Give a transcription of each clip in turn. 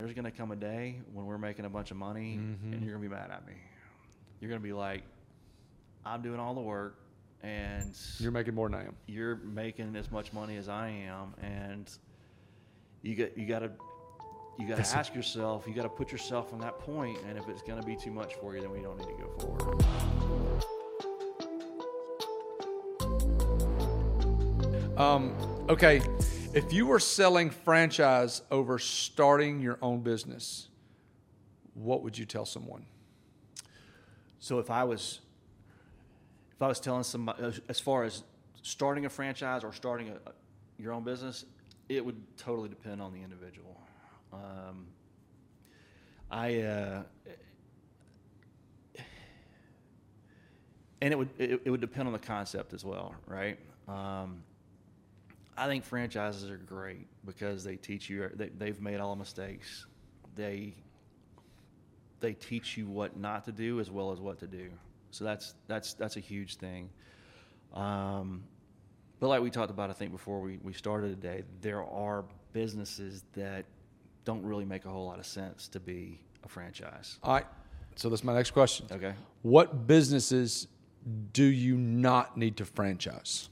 there's going to come a day when we're making a bunch of money and you're going to be mad at me. You're going to be like, I'm doing all the work and you're making more than I am. You're making as much money as I am, and you got to ask yourself, you got to put yourself on that point, and if it's going to be too much for you, then we don't need to go forward. Okay, if you were selling franchise over starting your own business, what would you tell someone? So if I was telling somebody, as far as starting a franchise or starting your own business, it would totally depend on the individual. And it would depend on the concept as well, right? I think franchises are great because they teach you, they've made all the mistakes. They teach you what not to do as well as what to do. So that's a huge thing. But like we talked about, I think before we started today, there are businesses that don't really make a whole lot of sense to be a franchise. All right. So that's my next question. Okay. What businesses do you not need to franchise?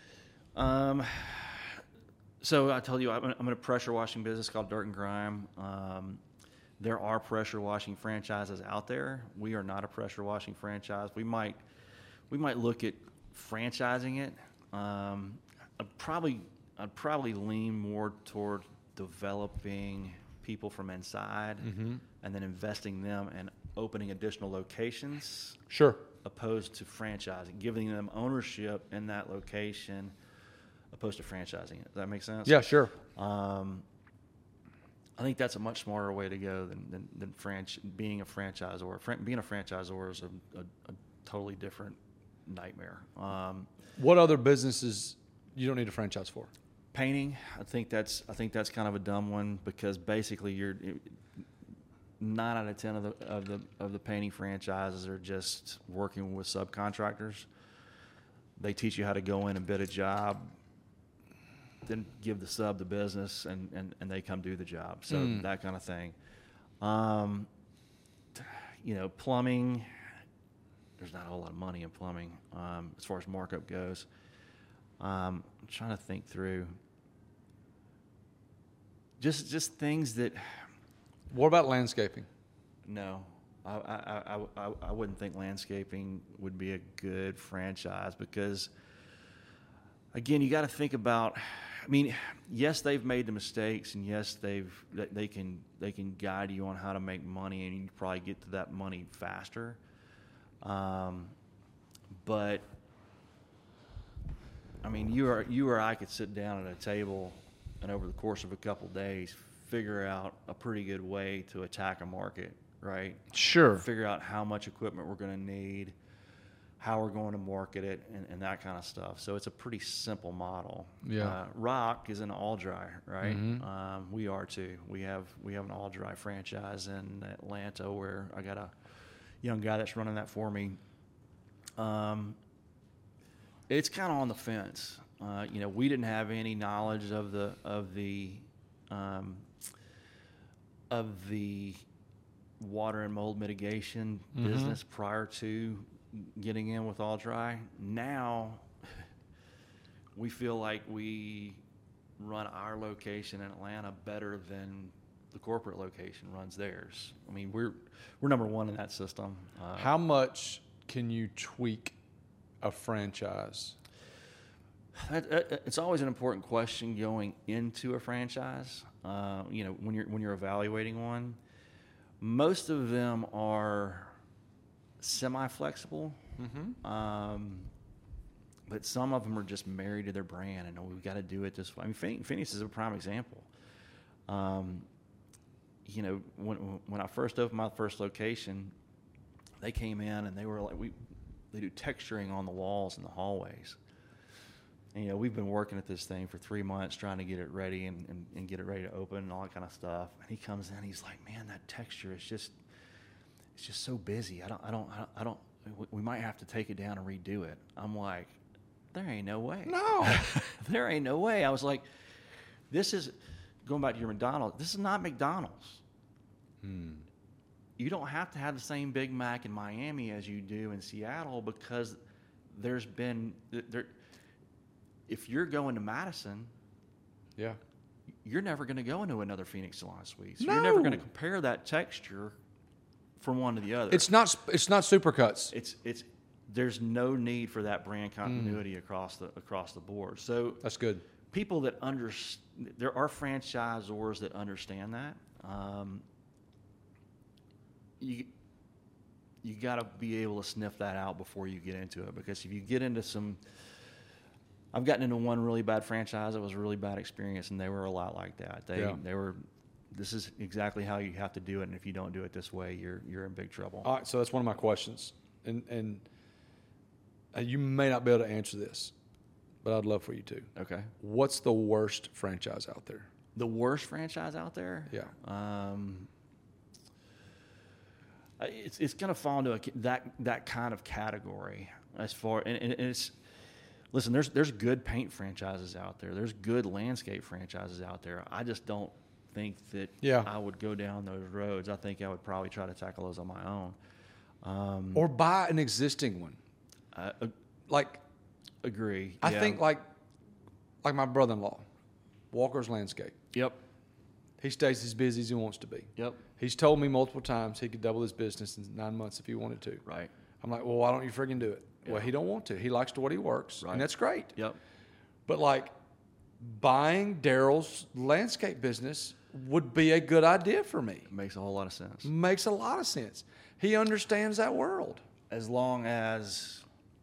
So I told you I'm in a pressure washing business called Dirt and Grime. There are pressure washing franchises out there. We are not a pressure washing franchise. We might look at franchising it. I'd probably lean more toward developing people from inside and then investing them and opening additional locations. Sure. Opposed to franchising, giving them ownership in that location, opposed to franchising it. Does that make sense? Yeah, sure. I think that's a much smarter way to go than being a franchisor. Being a franchisor is a totally different nightmare. What other businesses you don't need a franchise for? Painting, I think that's kind of a dumb one because basically 9 out of 10 of the painting franchises are just working with subcontractors. They teach you how to go in and bid a job, then give the sub the business, and they come do the job. So that kind of thing. Plumbing, there's not a whole lot of money in plumbing as far as markup goes. I'm trying to think through just things that. What about landscaping? No, I wouldn't think landscaping would be a good franchise because, again, you got to think about. I mean, yes, they've made the mistakes, and yes, they can guide you on how to make money, and you can probably get to that money faster. But I mean, you or I could sit down at a table, and over the course of a couple of days, figure out a pretty good way to attack a market, right? Sure. Figure out how much equipment we're going to need, how we're going to market it, and that kind of stuff. So it's a pretty simple model. Yeah. Rock is an all dry, right? Mm-hmm. We are too. We have an all dry franchise in Atlanta where I got a young guy that's running that for me. It's kind of on the fence. We didn't have any knowledge of the water and mold mitigation business prior to getting in with All Dry. Now we feel like we run our location in Atlanta better than the corporate location runs theirs. I mean, we're number one in that system. How much can you tweak a franchise? It's always an important question going into a franchise. When you're evaluating one, most of them are semi-flexible, but some of them are just married to their brand, and we've got to do it this way. I mean, Phoenix is a prime example. When I first opened my first location, they came in and they were like, they do texturing on the walls in the hallways. And, we've been working at this thing for 3 months trying to get it ready and get it ready to open and all that kind of stuff. And he comes in, he's like, man, that texture is it's just so busy. We might have to take it down and redo it. I'm like, there ain't no way. No. There ain't no way. I was like, this is, going back to your McDonald's, this is not McDonald's. You don't have to have the same Big Mac in Miami as you do in Seattle, because there's been there. If you're going to Madison, Yeah. you're never going to go into another Phoenix Salon Suites. No. You're never going to compare that texture from one to the other. It's not Supercuts. It's there's no need for that brand continuity across the board. So That's good. people that there are franchisors that understand that. You got to be able to sniff that out before you get into it, because if you get into I've gotten into one really bad franchise. It was a really bad experience, and they were a lot like that. They were. This is exactly how you have to do it, and if you don't do it this way, you're in big trouble. All right, so that's one of my questions, and you may not be able to answer this, but I'd love for you to. Okay. What's the worst franchise out there? The worst franchise out there? Yeah. It's going to fall into that kind of category as far and it's. Listen, there's good paint franchises out there. There's good landscape franchises out there. I just don't think that I would go down those roads. I think I would probably try to tackle those on my own. Or buy an existing one. Agree. I think like my brother-in-law, Walker's Landscape. Yep. He stays as busy as he wants to be. Yep. He's told me multiple times he could double his business in 9 months if he wanted to. Right. I'm like, well, why don't you friggin' do it? Yeah. Well, he don't want to. He likes to what he works, Right. and that's great. Yep. But like buying Daryl's landscape business would be a good idea for me. Makes a whole lot of sense. Makes a lot of sense. He understands that world. As long as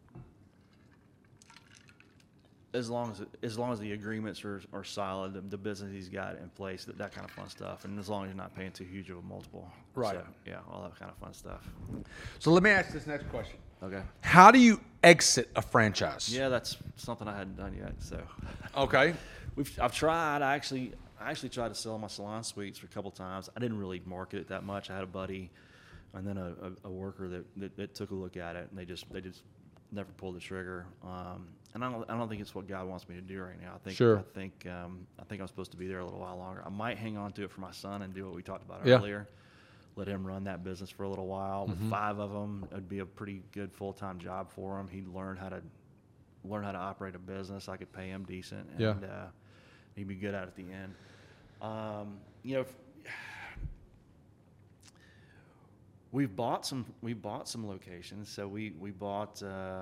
the agreements are solid, the business he's got in place, that kind of fun stuff, and as long as you're not paying too huge of a multiple. Right. So, yeah, all that kind of fun stuff. So let me ask this next question. Okay. How do you exit a franchise? Yeah, that's something I hadn't done yet. So, Okay. I've tried. I actually tried to sell my salon suites for a couple times. I didn't really market it that much. I had a buddy, and then a worker that took a look at it, and they just never pulled the trigger. And I don't think it's what God wants me to do right now. I think I'm supposed to be there a little while longer. I might hang on to it for my son and do what we talked about earlier. Let him run that business for a little while. With 5 of them, it'd be a pretty good full-time job for him. He'd learn how to operate a business. I could pay him decent, and he'd be good at the end. We bought some locations. So we bought.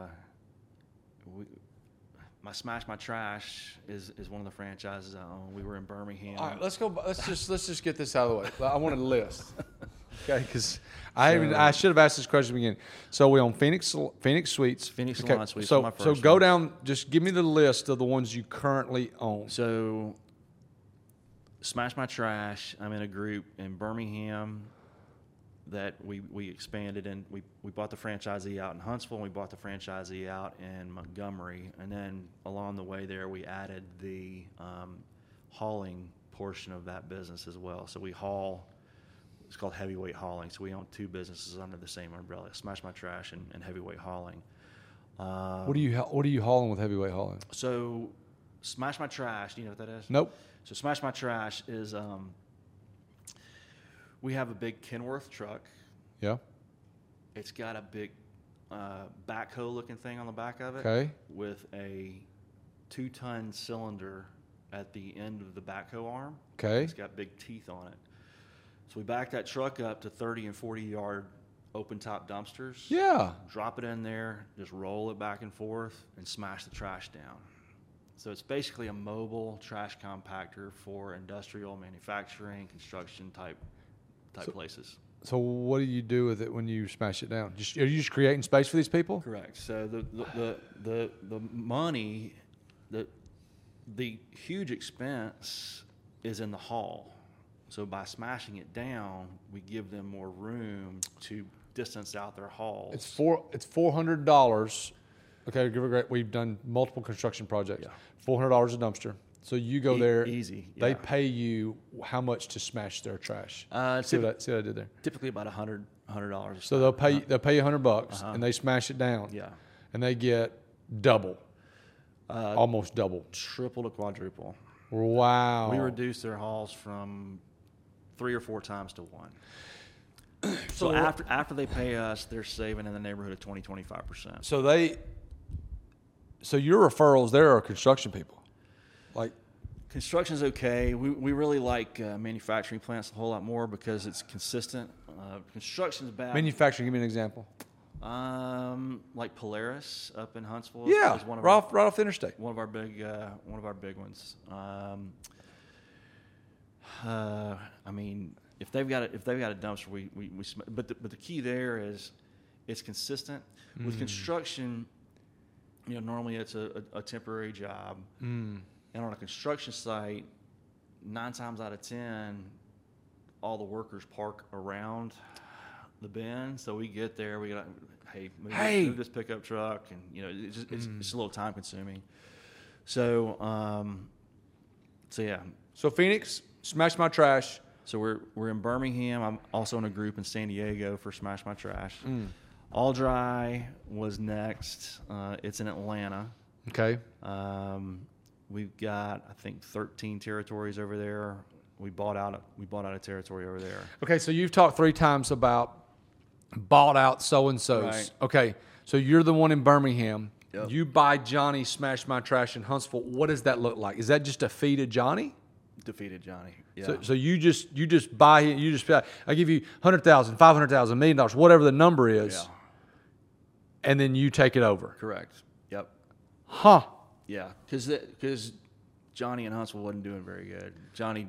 My Smash My Trash is one of the franchises I own. We were in Birmingham. All right, let's go. Let's just get this out of the way. I want a list. Okay, because I should have asked this question again. So we own Phoenix Suites. Phoenix Salon Suites. So my first go one. down. Just give me the list of the ones you currently own. So Smash My Trash. I'm in a group in Birmingham that we expanded, and we bought the franchisee out in Huntsville, and we bought the franchisee out in Montgomery, and then along the way there we added the hauling portion of that business as well. So we haul. It's called Heavyweight Hauling. So we own 2 businesses under the same umbrella: Smash My Trash and Heavyweight Hauling. What are you hauling with Heavyweight Hauling? So Smash My Trash. Do you know what that is? Nope. So Smash My Trash is we have a big Kenworth truck. Yeah. It's got a big backhoe looking thing on the back of it. Okay. With a 2-ton cylinder at the end of the backhoe arm. Okay. It's got big teeth on it. So we back that truck up to 30 and 40-yard open-top dumpsters. Yeah. Drop it in there, just roll it back and forth, and smash the trash down. So it's basically a mobile trash compactor for industrial, manufacturing, construction type places. So what do you do with it when you smash it down? Are you just creating space for these people? Correct. So the money, the huge expense is in the haul. So by smashing it down, we give them more room to distance out their hauls. It's $400. Okay, give it a great. We've done multiple construction projects. Yeah. $400 a dumpster. So you go there. Easy. They yeah. pay you how much to smash their trash? See what I did there. Typically about $100. So they'll pay you $100 and they smash it down. Yeah. And they get double, almost double, triple to quadruple. Wow. We reduced their hauls from 3 or 4 times to 1. So after they pay us, they're saving in the neighborhood of 20-25%. So your referrals there are construction people, like. Construction's okay. We really like manufacturing plants a whole lot more because it's consistent. Construction's bad. Manufacturing, give me an example. Like Polaris up in Huntsville. Yeah, is one of right off the interstate. One of our big ones. I mean, if they've got a dumpster, but the key there is it's consistent. With construction, normally it's a temporary job. And on a construction site, 9 times out of 10, all the workers park around the bin. So we get there, we got, move this pickup truck, and it's a little time consuming. So yeah. So Phoenix, Smash My Trash. So we're in Birmingham. I'm also in a group in San Diego for Smash My Trash. All Dry was next. It's in Atlanta. Okay. We've got, I think, 13 territories over there. We bought out a territory over there. Okay, so you've talked 3 times about bought out so-and-sos. Right. Okay, so you're the one in Birmingham. Yep. You buy Johnny Smash My Trash in Huntsville. What does that look like? Is that just a fee to Johnny? Defeated Johnny. Yeah. So you just buy it. You just I give you $100,000, $500,000, $1 million, whatever the number is, Yeah. and then you take it over. Correct. Yep. Huh. Yeah, because Johnny in Huntsville wasn't doing very good. Johnny,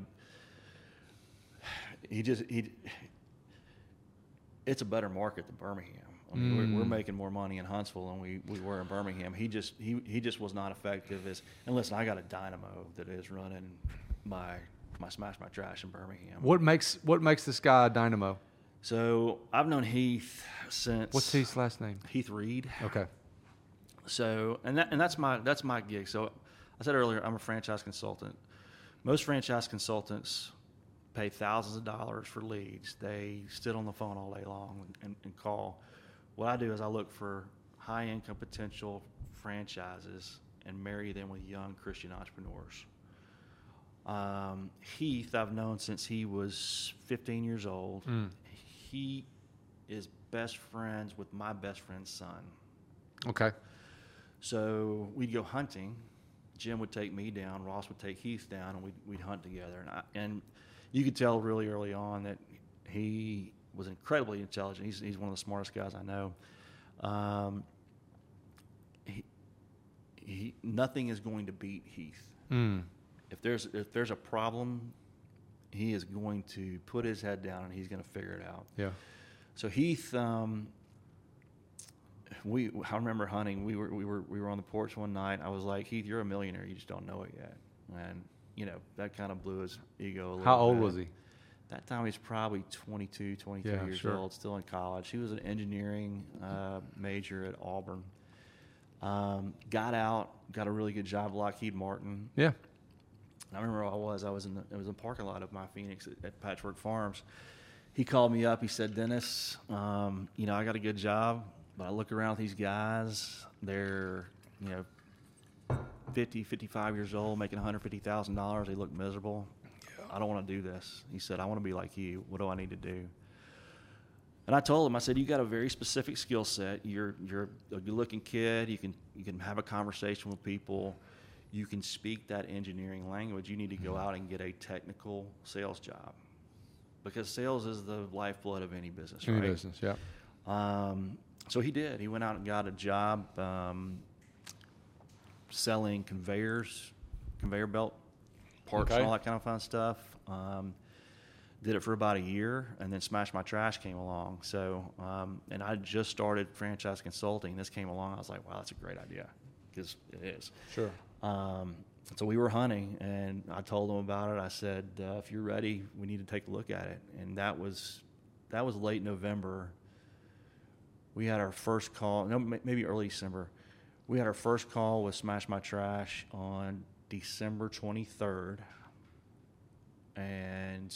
it's a better market than Birmingham. I mean, we're making more money in Huntsville than we were in Birmingham. He just was not effective and listen, I got a dynamo that is running my Smash My Trash in Birmingham. What makes this guy a dynamo? So I've known Heath since. What's Heath's last name? Heath Reed. Okay. So that's my gig. So I said earlier, I'm a franchise consultant. Most franchise consultants pay thousands of dollars for leads. They sit on the phone all day long and call. What I do is I look for high income potential franchises and marry them with young Christian entrepreneurs. Heath, I've known since he was 15 years old. He is best friends with my best friend's son. Okay. So we'd go hunting. Jim would take me down. Ross would take Heath down, and we'd hunt together. And you could tell really early on that he was incredibly intelligent. He's one of the smartest guys I know. Nothing is going to beat Heath. If there's a problem, he is going to put his head down and he's going to figure it out. Yeah. So Heath. I remember hunting. We were on the porch one night. I was like, Heath, you're a millionaire. You just don't know it yet. And that kind of blew his ego a little bit. How old was he? That time he was probably 22, 23 years old, still in college. He was an engineering major at Auburn. Got out, got a really good job at Lockheed Martin. Yeah. I remember where I was in the parking lot of my Phoenix at Patchwork Farms. He called me up. He said, Dennis, I got a good job. But I look around at these guys, they're, 50, 55 years old, making $150,000. They look miserable. Yeah. I don't want to do this. He said, I want to be like you. What do I need to do? And I told him, I said, you got a very specific skill set. You're a good-looking kid. You can have a conversation with people. You can speak that engineering language. You need to go out and get a technical sales job. Because sales is the lifeblood of any business, right? Any business, yeah. So he did. He went out and got a job selling conveyor belt parts and all that kind of fun stuff. Did it for about a year, and then Smash My Trash came along. So, and I just started franchise consulting. This came along. I was like, wow, that's a great idea, because it is. Sure. So we were hunting, and I told him about it. I said, if you're ready, we need to take a look at it. And that was late November. We had our first call, maybe early December. We had our first call with Smash My Trash on December 23rd. And,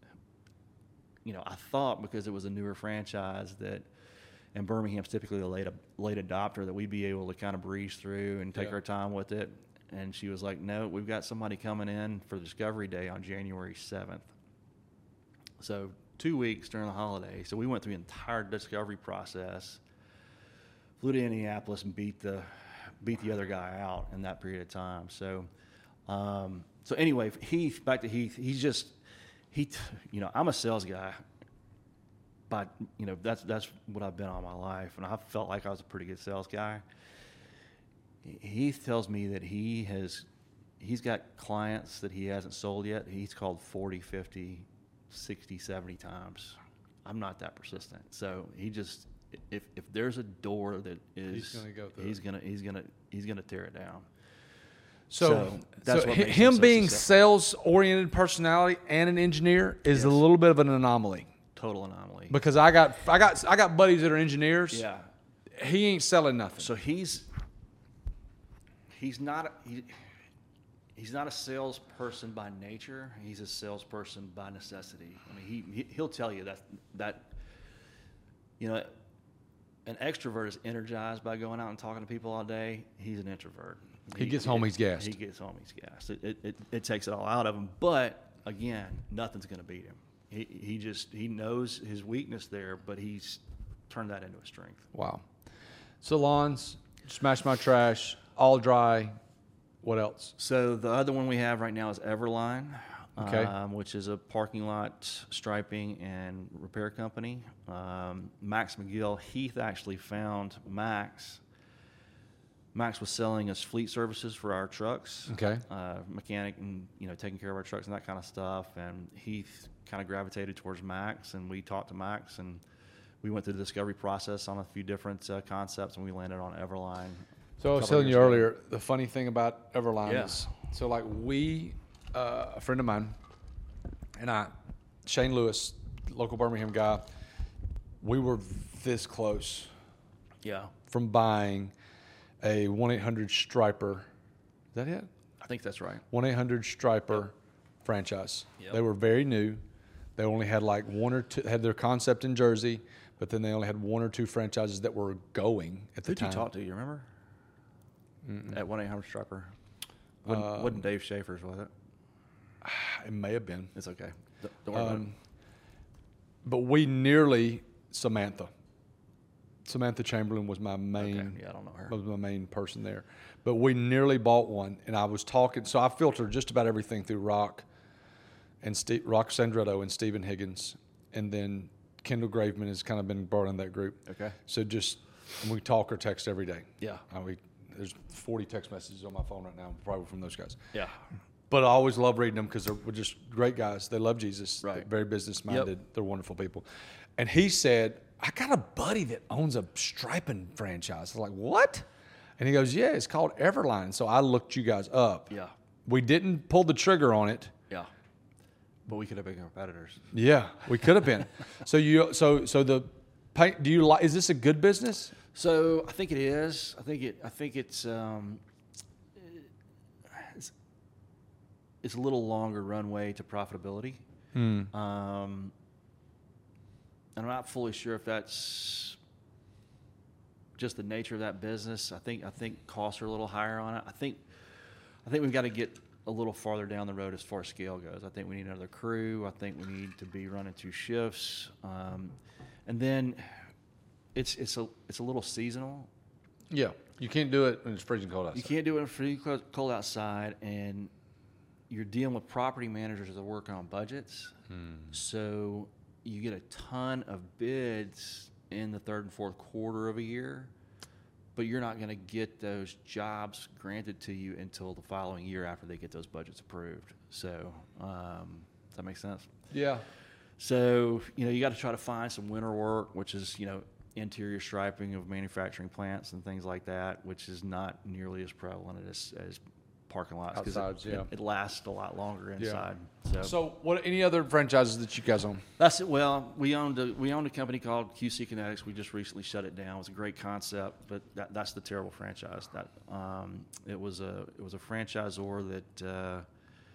I thought because it was a newer franchise and Birmingham's typically a late adopter, that we'd be able to kind of breeze through and take our time with it. And she was like, no, we've got somebody coming in for Discovery Day on January 7th. So 2 weeks during the holiday. So we went through the entire discovery process, flew to Indianapolis and beat the other guy out in that period of time. So, so anyway, back to Heath, I'm a sales guy, but that's what I've been all my life, and I felt like I was a pretty good sales guy. Heath tells me that he's got clients that he hasn't sold yet. He's called 40, 50, 60, 70 times. I'm not that persistent. So he just, if there's a door that is, he's gonna tear it down. So that's what makes him so being successful. sales-oriented personality and an engineer is a little bit of an anomaly. Total anomaly. Because I got buddies that are engineers. Yeah. He ain't selling nothing. So he's not a salesperson by nature. He's a salesperson by necessity. I mean, he'll tell you that an extrovert is energized by going out and talking to people all day. He's an introvert. He gets home, he's gassed. He gets home, he's gassed. It takes it all out of him. But again, nothing's going to beat him. He knows his weakness there, but he's turned that into a strength. Wow. Salons, Smash My Trash, All Dry. What else? So the other one we have right now is Everline, Okay. Which is a parking lot striping and repair company. Max McGill, Heath actually found Max. Max was selling us fleet services for our trucks. Okay. Mechanic and taking care of our trucks and that kind of stuff. And Heath kind of gravitated towards Max, and we talked to Max, and we went through the discovery process on a few different concepts, and we landed on Everline. So I was telling you earlier, the funny thing about Everline is, so like a friend of mine and I, Shane Lewis, local Birmingham guy, we were this close from buying a 1-800-Striper. Is that it? I think that's right. 1-800-Striper franchise. Yep. They were very new. They only had like one or two, had their concept in Jersey, but then they only had one or two franchises that were going at the Who'd time. you talk to? You remember? At 1-800-Striper. Wasn't Dave Schaefer's, was it? It may have been. It's okay. Don't worry about it. But we nearly Samantha Chamberlain was my main. Okay. Yeah, I don't know her. Was my main person there, but we nearly bought one, and I was talking. So I filtered just about everything through Rock Sandretto and Stephen Higgins, and then Kendall Graveman has kind of been brought in that group. Okay. So we talk or text every day. Yeah. There's 40 text messages on my phone right now, probably from those guys. Yeah. But I always love reading them because they're just great guys. They love Jesus. Right. They're very business-minded. Yep. They're wonderful people. And he said, I got a buddy that owns a striping franchise. I was like, what? And he goes, yeah, it's called Everline. So I looked you guys up. Yeah. We didn't pull the trigger on it. Yeah. But we could have been competitors. Yeah, we could have been. So the paint, do you like, is this a good business? So I think it is. I think it's a little longer runway to profitability. And I'm not fully sure if that's just the nature of that business. I think costs are a little higher on it. I think we've got to get a little farther down the road as far as scale goes. I think we need another crew. I think we need to be running 2 shifts, and then it's a little seasonal. Yeah, you can't do it when it's freezing cold outside. You can't do it when it's freezing cold outside, and you're dealing with property managers that work on budgets. So you get a ton of bids in the third and fourth quarter of a year, but you're not going to get those jobs granted to you until the following year after they get those budgets approved. So does that make sense? Yeah. So, you got to try to find some winter work, which is, interior striping of manufacturing plants and things like that, which is not nearly as prevalent as parking lots. Outside, it lasts a lot longer inside. So what? Any other franchises that you guys own? That's it. Well, we owned a company called QC Kinetics. We just recently shut it down. It was a great concept, but that's the terrible franchise. That it was a franchisor that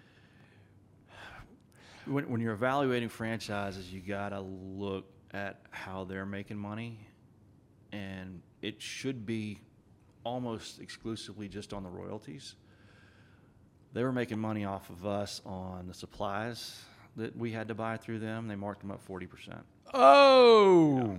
when you're evaluating franchises, you got to look at how they're making money, and it should be almost exclusively just on the royalties. They were making money off of us on the supplies that we had to buy through them. They marked them up 40%. Oh.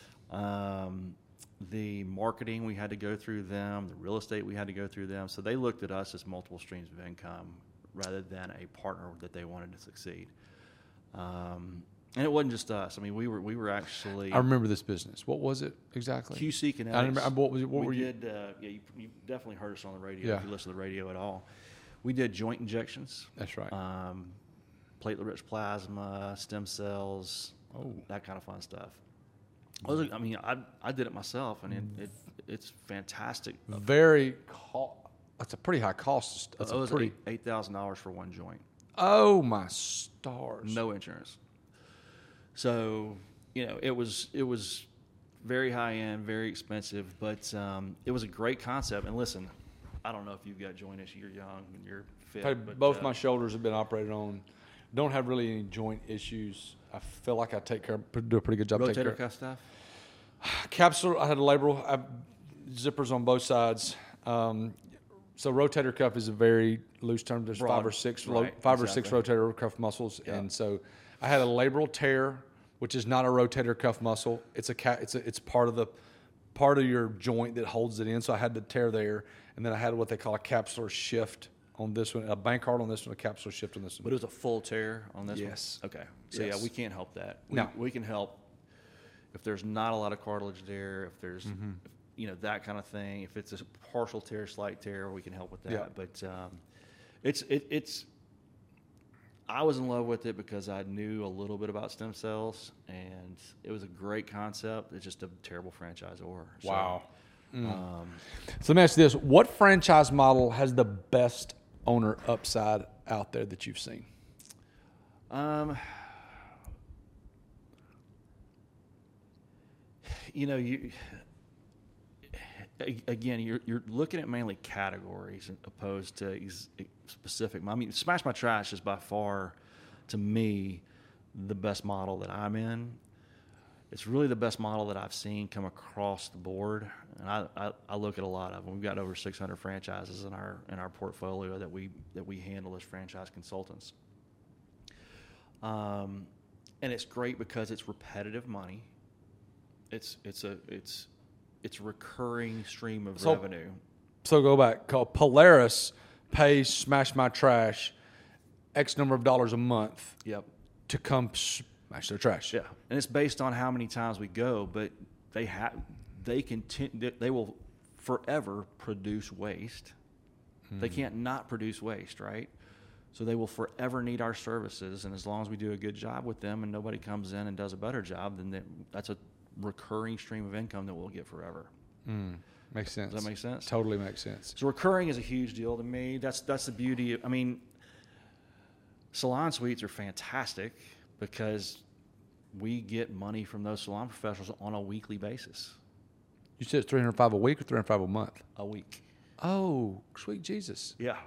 The marketing, we had to go through them. The real estate, we had to go through them. So they looked at us as multiple streams of income rather than a partner that they wanted to succeed. And it wasn't just us. I mean, we were actually. I remember this business. What was it exactly? QC Kinetics. I remember, what was it? What were you? You definitely heard us on the radio if you listen to the radio at all. We did joint injections. That's right. Platelet-rich plasma, stem cells, that kind of fun stuff. I mean, I did it myself, and it's fantastic. That's a pretty high cost. That's it was $8,000 for one joint. Oh my stars! No insurance. So, it was very high end, very expensive, but it was a great concept. And listen, I don't know if you've got joint issues. You're young and you're fit. But both my shoulders have been operated on. Don't have really any joint issues. I feel like I do a pretty good job. Rotator cuff stuff. Capsule. I had a labral. I have zippers on both sides. So rotator cuff is a very loose term. There's Broad, five or six exactly. rotator cuff muscles, Yeah. and so I had a labral tear, which is not a rotator cuff muscle. It's it's part of your joint that holds it in. So I had to tear there, and then I had what they call a capsular shift on this one, a Bankart on this one, a capsular shift on this one. But it was a full tear on this one? Yes. Okay. So, Yes. yeah, we can't help that. No. We can help if there's not a lot of cartilage there, if there's, that kind of thing. If it's a partial tear, slight tear, we can help with that. Yeah. But it's I was in love with it because I knew a little bit about stem cells, and it was a great concept. It's just a terrible franchisor. Wow. So, So let me ask you this: what franchise model has the best owner upside out there that you've seen? You're looking at mainly categories opposed to specific. I mean, Smash My Trash is by far, to me, the best model that I'm in. It's really the best model that I've seen come across the board, and I look at a lot of them. We've got over 600 franchises in our portfolio that we handle as franchise consultants. And it's great because it's repetitive money. It's a recurring stream of revenue. So go back. Polaris pays Smash My Trash X number of dollars a month. Yep. To come smash their trash. Yeah, and it's based on how many times we go, but they will forever produce waste. They can't not produce waste, right? So they will forever need our services, and as long as we do a good job with them and nobody comes in and does a better job, then that's a recurring stream of income that we'll get forever. Makes sense. Does that make sense? Totally makes sense. So recurring is a huge deal to me. That's the beauty. I mean, salon suites are fantastic because we get money from those salon professionals on a weekly basis. You said it's $305 a week or $305 a month? A week. Oh, sweet Jesus. Yeah.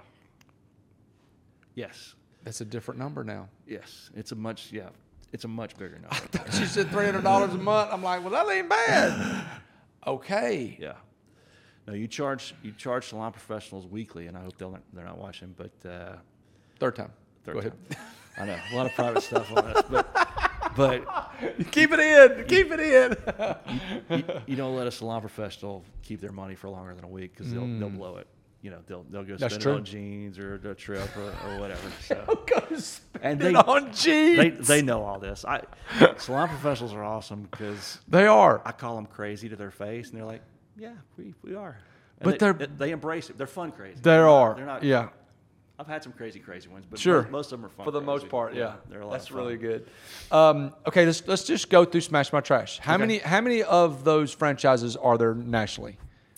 Yes. That's a different number now. Yes. It's a much bigger number. I thought you said $300 a month. I'm like, well, that ain't bad. Okay. Yeah. No, you charge salon professionals weekly, and I hope they're not watching, but Third time. Go ahead. I know a lot of private stuff on this, but keep it in. Keep it in. you don't let a salon professional keep their money for longer than a week because they'll blow it. They'll go spend it on jeans or a trip or whatever. So. They'll go spend it on jeans. They know all this. Salon professionals are awesome because they are. I call them crazy to their face, and they're like, "Yeah, we are." And but they embrace it. They're fun crazy. They're not. Yeah. I've had some crazy ones, but sure. most of them are fun. For the crazy. most part, yeah. They're a lot That's of fun. really good. Okay, let's just go through Smash My Trash. How many of those franchises are there nationally?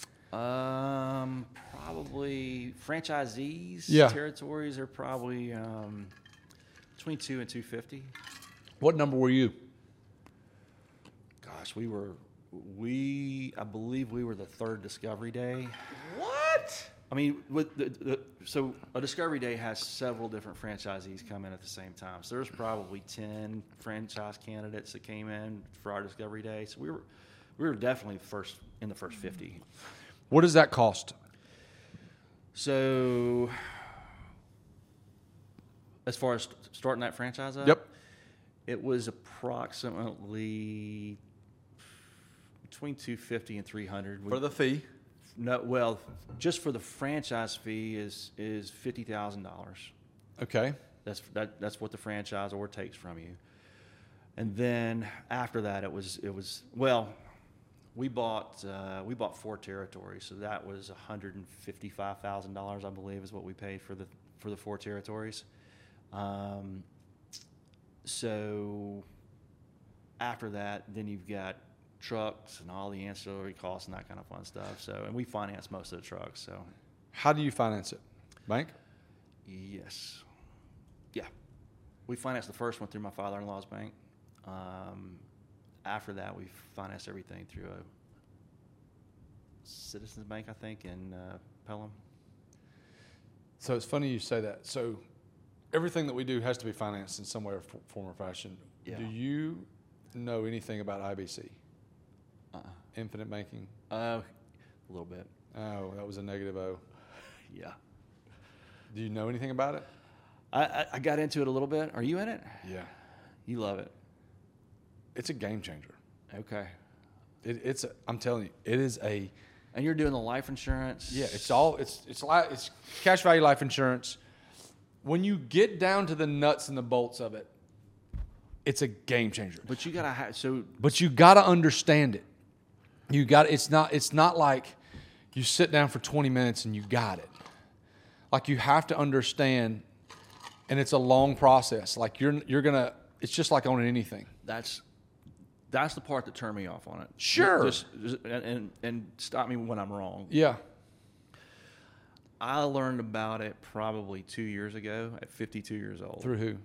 Probably franchisees. Yeah. Territories are probably between 2 and 250. What number were you? Gosh, I believe we were the third Discovery Day. What? I mean, so a Discovery Day has several different franchisees come in at the same time. So there's probably 10 franchise candidates that came in for our Discovery Day. So we were definitely in the first 50. What does that cost? So As far as starting that franchise up? Yep. It was approximately between $250 and $300 For the fee. No, well, just for the franchise fee is $50,000. Okay. That's what the franchisor takes from you. And then after that, it was well, we bought 4 territories, so that was $155,000, I believe, is what we paid for the 4 territories. So after that, then you've got trucks and all the ancillary costs and that kind of fun stuff. So, and we finance most of the trucks. So, how do you finance it? Bank? Yes. Yeah. We financed the first one through my father-in-law's bank. After that, we financed everything through a Citizens Bank, I think, in Pelham. So it's funny you say that. So everything that we do has to be financed in some way or form or fashion. Yeah. Do you know anything about IBC? Infinite banking? A little bit. Oh, that was a negative O. Yeah. Do you know anything about it? I got into it a little bit. Are you in it? Yeah. You love it. It's a game changer. Okay. I'm telling you, it is a. And you're doing the life insurance? Yeah, it's cash value life insurance. When you get down to the nuts and the bolts of it, it's a game changer. But you gotta But you gotta understand it. It's not like you sit down for 20 minutes and you got it. Like, you have to understand, and it's a long process. Like, it's just like owning anything. That's the part that turned me off on it. Sure. And stop me when I'm wrong. Yeah. I learned about it probably 2 years ago at 52 years old. Through who?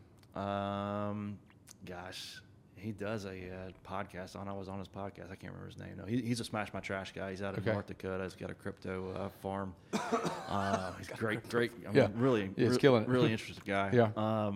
Gosh, he does a podcast I was on his podcast. I can't remember his name. No, he's a Smash My Trash guy. He's out of North Dakota. He's got a crypto farm. He's great. I mean, really, he's killing it. Really interesting guy. Yeah.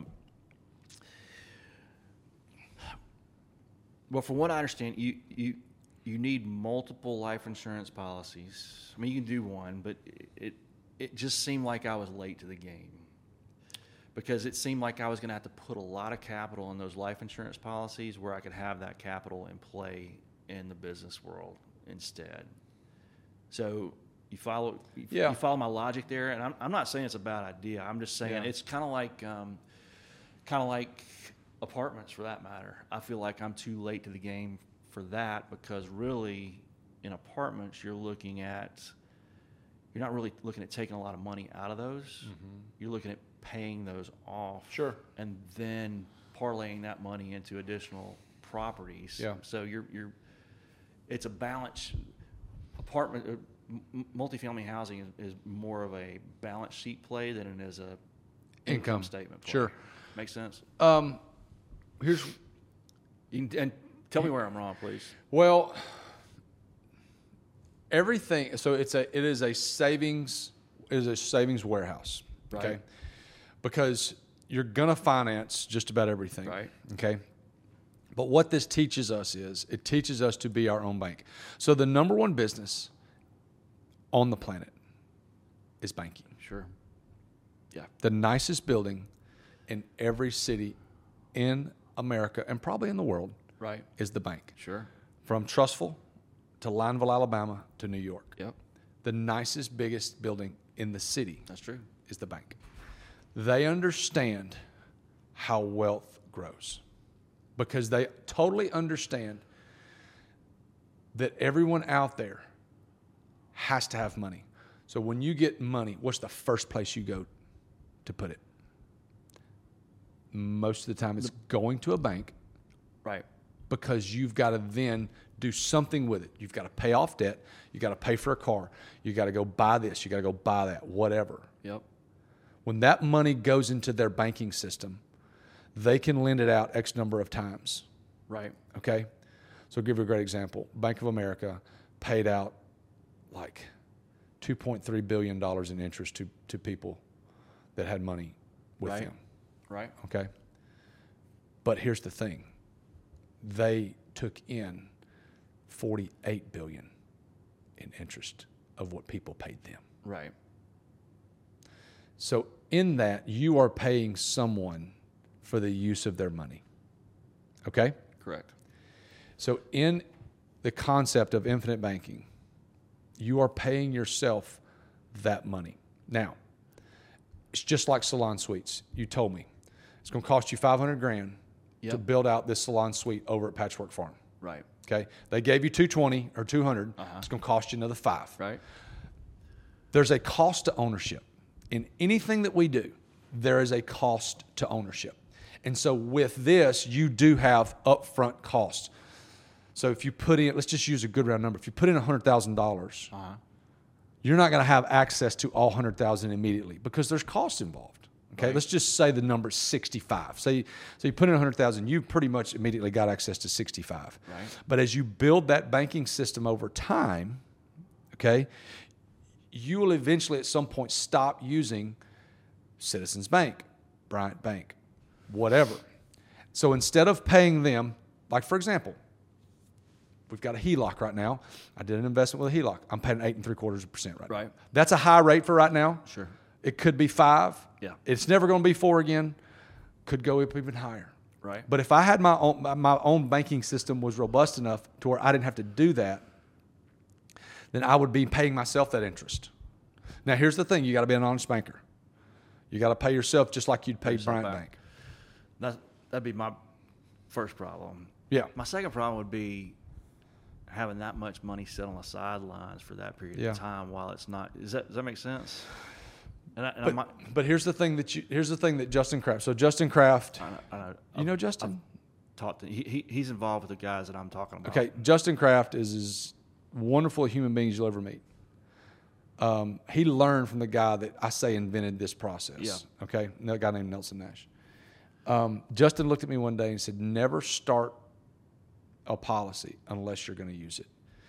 Well, from what I understand, you need multiple life insurance policies. I mean, you can do one, but it just seemed like I was late to the game, because it seemed like I was going to have to put a lot of capital in those life insurance policies where I could have that capital in play in the business world instead. So you follow my logic there, and I'm not saying it's a bad idea. I'm just saying it's kind of like apartments, for that matter. I feel like I'm too late to the game for that, because really in apartments you're not really looking at taking a lot of money out of those. Mm-hmm. You're looking at paying those off. Sure. And then parlaying that money into additional properties. Yeah. So it's a balance. Multifamily housing is more of a balance sheet play than it is a income statement play. Sure. Makes sense? And tell me where I'm wrong, please. Well, everything. So it is a savings warehouse. Right. Okay. Because you're gonna finance just about everything. Right. Okay. But what this teaches us it teaches us to be our own bank. So the number one business on the planet is banking. Sure. Yeah. The nicest building in every city in America, and probably in the world, right, is the bank. Sure. From Trussville to Lineville, Alabama to New York. Yep. The nicest, biggest building in the city. That's true. Is the bank. They understand how wealth grows, because they totally understand that everyone out there has to have money. So when you get money, what's the first place you go to put it? Most of the time it's going to a bank. Right. Because you've got to then do something with it. You've got to pay off debt. You've got to pay for a car. You've got to go buy this. You've got to go buy that, whatever. Yep. When that money goes into their banking system, they can lend it out X number of times. Right. Okay? So I'll give you a great example. Bank of America paid out like $2.3 billion in interest to people that had money with them. Right. Okay? But here's the thing. They took in $48 billion in interest of what people paid them. Right. So in that, you are paying someone for the use of their money. Okay? Correct. So in the concept of infinite banking, you are paying yourself that money. Now, it's just like Salon Suites. You told me it's going to cost you $500,000 to build out this salon suite over at Patchwork Farm. Right. Okay. They gave you $220 or $200. It's going to cost you another $5. Right. There's a cost to ownership. In anything that we do, there is a cost to ownership. And so with this, you do have upfront costs. So if you put in, let's just use a good round number. If you put in $100,000, you're not going to have access to all $100,000 immediately because there's costs involved. Okay, right. Let's just say the number is 65. So you put in $100,000, you pretty much immediately got access to 65. Right. But as you build that banking system over time, okay, you will eventually at some point stop using Citizens Bank, Bryant Bank, whatever. So instead of paying them, like for example, we've got a HELOC right now. I did an investment with a HELOC. I'm paying 8.75% right now. That's a high rate for right now. Sure. It could be 5. Yeah. It's never going to be 4 again. Could go up even higher. Right. But if I had my own banking system was robust enough to where I didn't have to do that, then I would be paying myself that interest. Now, here's the thing. You got to be an honest banker. You got to pay yourself just like you'd pay Bryant Bank. That'd be my first problem. Yeah. My second problem would be having that much money set on the sidelines for that period of time while it's not. Does that make sense? But here's the thing that Justin Kraft. So Justin Kraft, you know Justin? He's involved with the guys that I'm talking about. Okay, Justin Kraft is as wonderful a human being as you'll ever meet. He learned from the guy that I say invented this process. Yeah. Okay, a guy named Nelson Nash. Justin looked at me one day and said, "Never start a policy unless you're going to use it."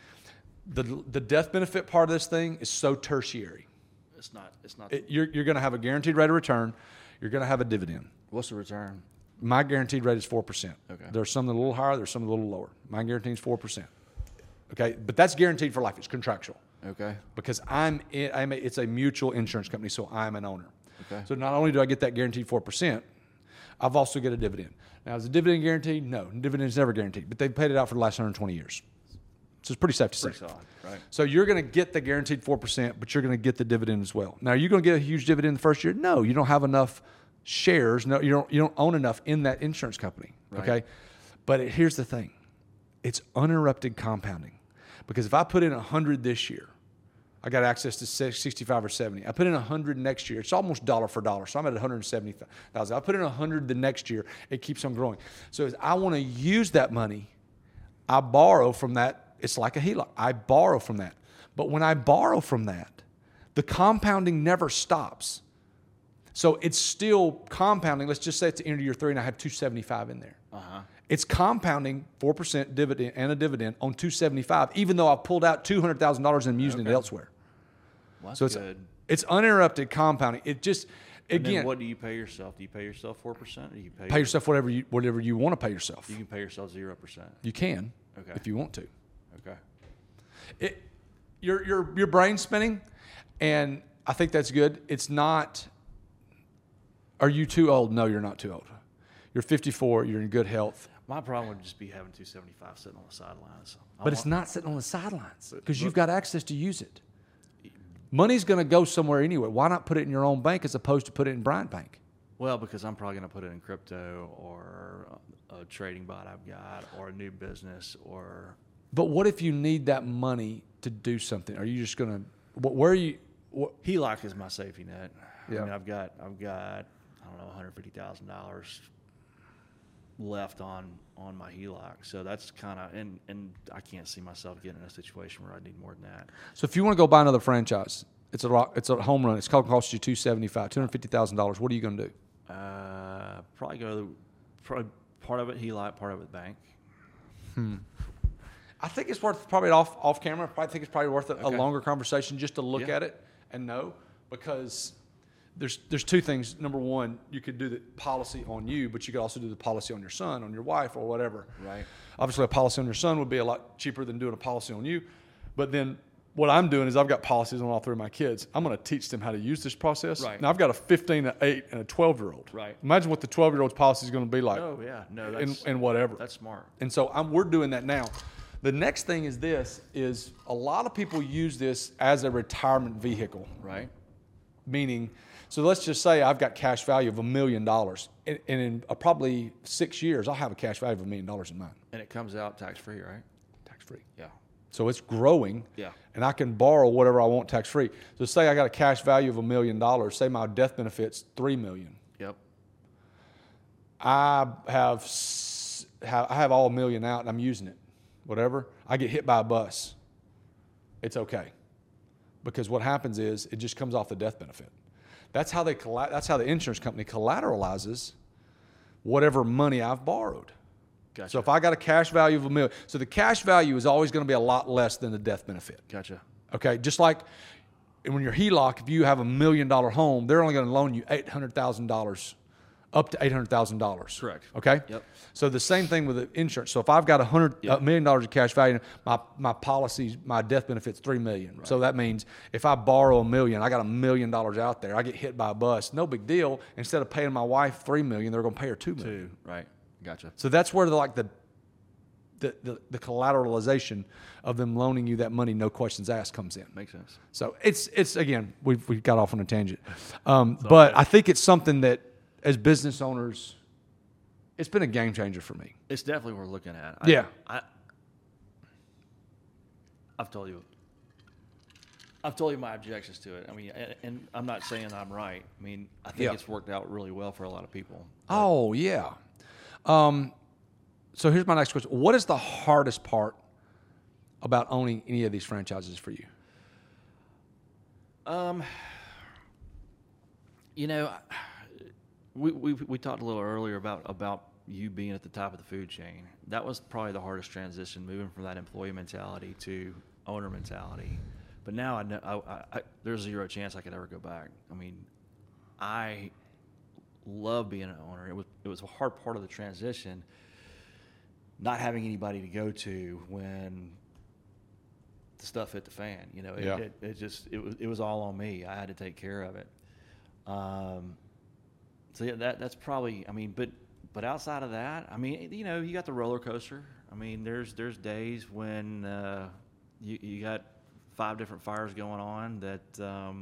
The death benefit part of this thing is so tertiary. It's not. You're going to have a guaranteed rate of return. You're going to have a dividend. What's the return? My guaranteed rate is 4%. Okay. There's some that are a little higher. There's some that are a little lower. My guarantee is 4%. Okay, but that's guaranteed for life. It's contractual. Okay. Because it's a mutual insurance company, so I'm an owner. Okay. So not only do I get that guaranteed 4%, I've also get a dividend. Now, is the dividend guaranteed? No, dividend is never guaranteed, but they've paid it out for the last 120 years. So it's pretty safe to say. Pretty solid, right? So you're going to get the guaranteed 4%, but you're going to get the dividend as well. Now, are you going to get a huge dividend the first year? No, you don't have enough shares. No, you don't own enough in that insurance company. Right. Okay, but here's the thing: it's uninterrupted compounding. Because if I put in 100 this year, I got access to 65 or 70. I put in 100 next year. It's almost dollar for dollar. So I'm at 170,000. I put in 100 the next year. It keeps on growing. So as I want to use that money, I borrow from that. It's like a HELOC. I borrow from that. But when I borrow from that, the compounding never stops. So it's still compounding. Let's just say it's the end of year 3 and I have 275 in there. It's compounding 4% dividend and a dividend on 275, even though I pulled out $200,000 and I'm using it elsewhere. Well, so it's uninterrupted compounding. It just again. What do you pay yourself? Do you pay yourself 4%? Or do you pay yourself whatever you want to pay yourself? You can pay yourself 0%. You can, okay, if you want to. Okay. Your brain's spinning, and I think that's good. It's not. Are you too old? No, you're not too old. You're 54. You're in good health. My problem would just be having 275 sitting on the sidelines. But it's not sitting on the sidelines because you've got access to use it. Money's going to go somewhere anyway. Why not put it in your own bank as opposed to put it in Bryant Bank? Well, because I'm probably going to put it in crypto or a trading bot I've got or a new business or. But what if you need that money to do something? Are you just going to? Where are you? HELOC is my safety net. Yeah. I mean, I've got I don't know $150,000 left on my HELOC. So that's kind of and I can't see myself getting in a situation where I need more than that. So if you want to go buy another franchise, it's a home run. It's going to cost you $250,000. What are you going to do? Probably part of it HELOC, part of it bank. I think it's worth probably off camera. I think it's probably worth a longer conversation just to look at it and know, because there's two things. Number one, you could do the policy on you, but you could also do the policy on your son, on your wife, or whatever. Right. Obviously, a policy on your son would be a lot cheaper than doing a policy on you. But then what I'm doing is I've got policies on all 3 of my kids. I'm going to teach them how to use this process. Right. Now, I've got a 15, an 8, and a 12-year-old. Right. Imagine what the 12-year-old's policy is going to be like. Oh, yeah. No, and whatever. That's smart. And so we're doing that now. The next thing is a lot of people use this as a retirement vehicle. Right. Meaning, so let's just say I've got cash value of $1 million. And in probably 6 years, I'll have a cash value of $1 million in mine. And it comes out tax-free, right? Tax-free. Yeah. So it's growing. Yeah. And I can borrow whatever I want tax-free. So say I got a cash value of $1 million. Say my death benefit's $3 million. Yep. I have all $1 million out and I'm using it. Whatever. I get hit by a bus. It's okay. Because what happens is it just comes off the death benefit. That's how the insurance company collateralizes whatever money I've borrowed. Gotcha. So if I got a cash value of $1 million, so the cash value is always going to be a lot less than the death benefit. Gotcha. Okay, just like when you're HELOC, if you have $1 million home, they're only going to loan you $800,000, up to $800,000. Correct. Okay. Yep. So the same thing with the insurance. So if I've got $1 million of cash value, my policies, my death benefit's $3 million. Right. So that means if I borrow $1 million, I got $1 million out there. I get hit by a bus, no big deal. Instead of paying my wife $3 million, they're going to pay her $2 million. Right. Gotcha. So that's where the collateralization of them loaning you that money, no questions asked, comes in. Makes sense. So it's again, we've got off on a tangent, but I think it's something that as business owners, it's been a game changer for me. It's definitely worth looking at. I've told you my objections to it. I mean, and I'm not saying I'm right. I mean, I think it's worked out really well for a lot of people. Oh yeah. So here's my next question. What is the hardest part about owning any of these franchises for you? You know, we talked a little earlier about you being at the top of the food chain. That was probably the hardest transition, moving from that employee mentality to owner mentality. But now I know there's zero chance I could ever go back. I mean, I love being an owner. It was a hard part of the transition, not having anybody to go to when the stuff hit the fan. You know, it was all on me. I had to take care of it. So yeah, that's probably. I mean, but outside of that, I mean, you know, you got the roller coaster. I mean, there's days when you got 5 different fires going on that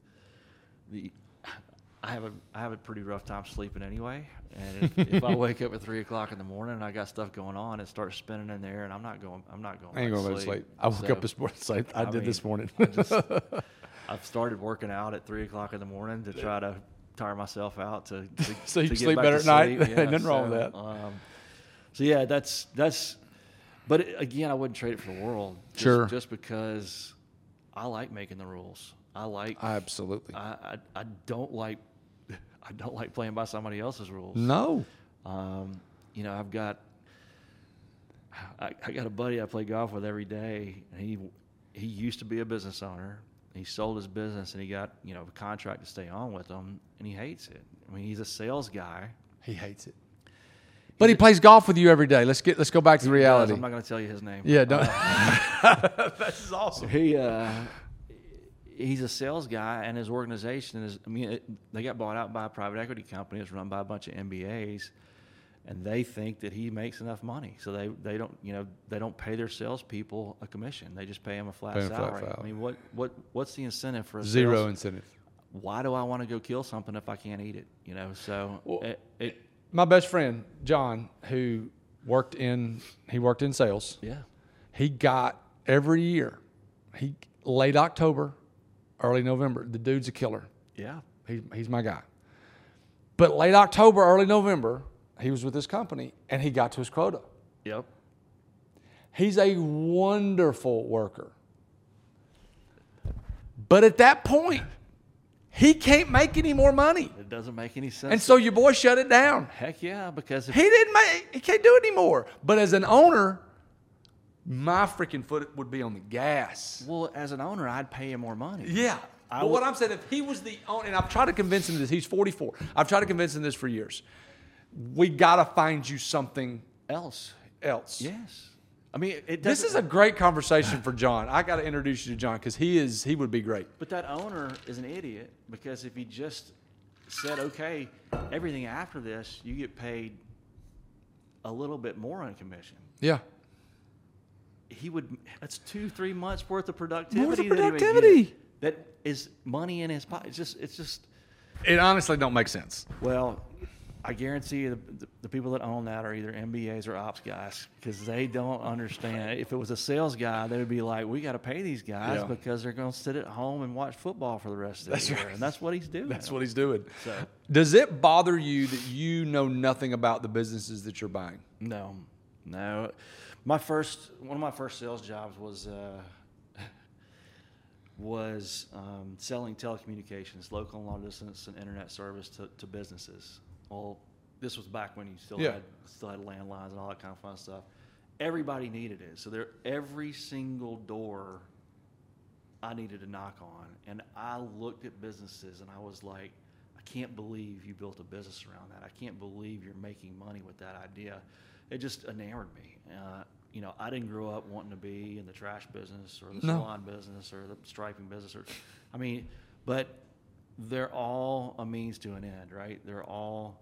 I have a pretty rough time sleeping anyway. And if I wake up at 3 o'clock in the morning and I got stuff going on, it starts spinning in there, and I'm not going. I ain't going to sleep. I woke up this morning. This morning. I've started working out at 3 o'clock in the morning to try to tire myself out to so you to sleep better at night. Yeah, nothing wrong with that. So yeah, that's. But again, I wouldn't trade it for the world. Just because I like making the rules. Absolutely. I don't like playing by somebody else's rules. No. You know, I got a buddy I play golf with every day, and he used to be a business owner. He sold his business, and he got, you know, a contract to stay on with them, and he hates it. I mean, he's a sales guy. He hates it. But he plays golf with you every day. Let's go back to the reality. I'm not going to tell you his name. Yeah, don't. This is awesome. He's a sales guy, and his organization is. I mean, they got bought out by a private equity company. It's run by a bunch of MBAs, and they think that he makes enough money, so they don't pay their salespeople a commission. They just pay them a flat salary. I mean, what's the incentive for a zero incentive? Why do I want to go kill something if I can't eat it? You know, so my best friend John, who worked in sales. Yeah, he got every year. Late October, early November. The dude's a killer. Yeah, he's my guy. But late October, early November, he was with his company, and he got to his quota. Yep. He's a wonderful worker. But at that point, he can't make any more money. It doesn't make any sense. And so your boy shut it down. Heck yeah, because he can't do it anymore. But as an owner, my freaking foot would be on the gas. Well, as an owner, I'd pay him more money. Yeah. But what I'm saying, if he was the owner, and I've tried to convince him this, he's 44. I've tried to convince him this for years. We got to find you something else. Yes. I mean, this is a great conversation for John. I got to introduce you to John because he would be great. But that owner is an idiot because if he just said, okay, everything after this, you get paid a little bit more on commission. Yeah. That's 2-3 months worth of productivity. More of productivity. That is money in his pocket. It's just. It honestly don't make sense. Well, I guarantee you the people that own that are either MBAs or ops guys because they don't understand. If it was a sales guy, they would be like, we got to pay these guys because they're going to sit at home and watch football for the rest of the year. Right. And that's what he's doing. That's what he's doing. So, does it bother you that you know nothing about the businesses that you're buying? No. One of my first sales jobs was selling telecommunications, local and long distance and internet service to businesses. Well, this was back when you still had landlines and all that kind of fun stuff. Everybody needed it. So every single door I needed to knock on. And I looked at businesses and I was like, I can't believe you built a business around that. I can't believe you're making money with that idea. It just enamored me. I didn't grow up wanting to be in the trash business or the salon business or the striping business. But they're all a means to an end, right? They're all,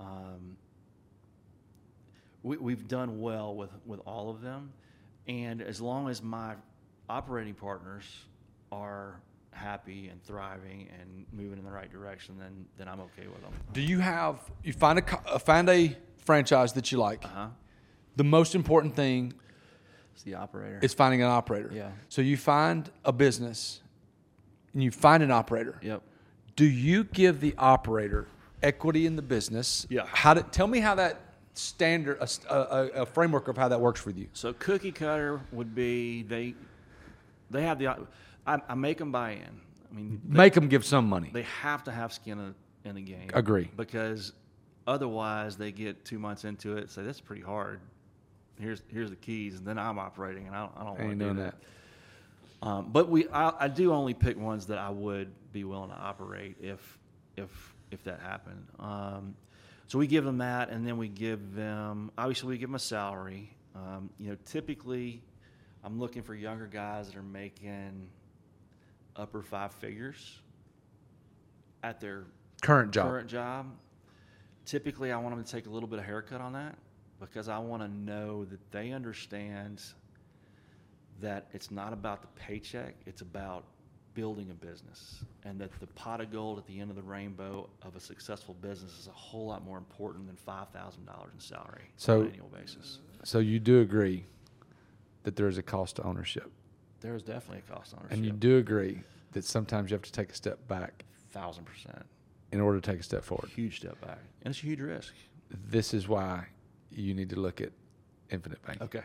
we've done well with all of them. And as long as my operating partners are happy and thriving and moving in the right direction, then I'm okay with them. Do you find a franchise that you like? Uh-huh. The most important thing is the operator. Is finding an operator. Yeah. So you find a business and you find an operator. Yep. Do you give the operator equity in the business? Yeah. Tell me how that standard, a framework of how that works for you. So cookie cutter would be they have I make them buy in. I mean, make them give some money. They have to have skin in the game. Agree. Because otherwise they get 2 months into it and say, that's pretty hard. Here's the keys, and then I'm operating, and I don't want to do that. But I do only pick ones that I would be willing to operate if that happened. So we give them that, and then we give them a salary. Typically, I'm looking for younger guys that are making upper 5 figures at their current job. Typically, I want them to take a little bit of haircut on that because I want to know that they understand that it's not about the paycheck, it's about building a business, and that the pot of gold at the end of the rainbow of a successful business is a whole lot more important than $5,000 in salary on an annual basis. So you do agree that there is a cost to ownership? There is definitely a cost to ownership. And you do agree that sometimes you have to take a step back? 1,000%. In order to take a step forward? Huge step back. And it's a huge risk. This is why you need to look at Infinite Bank. Okay.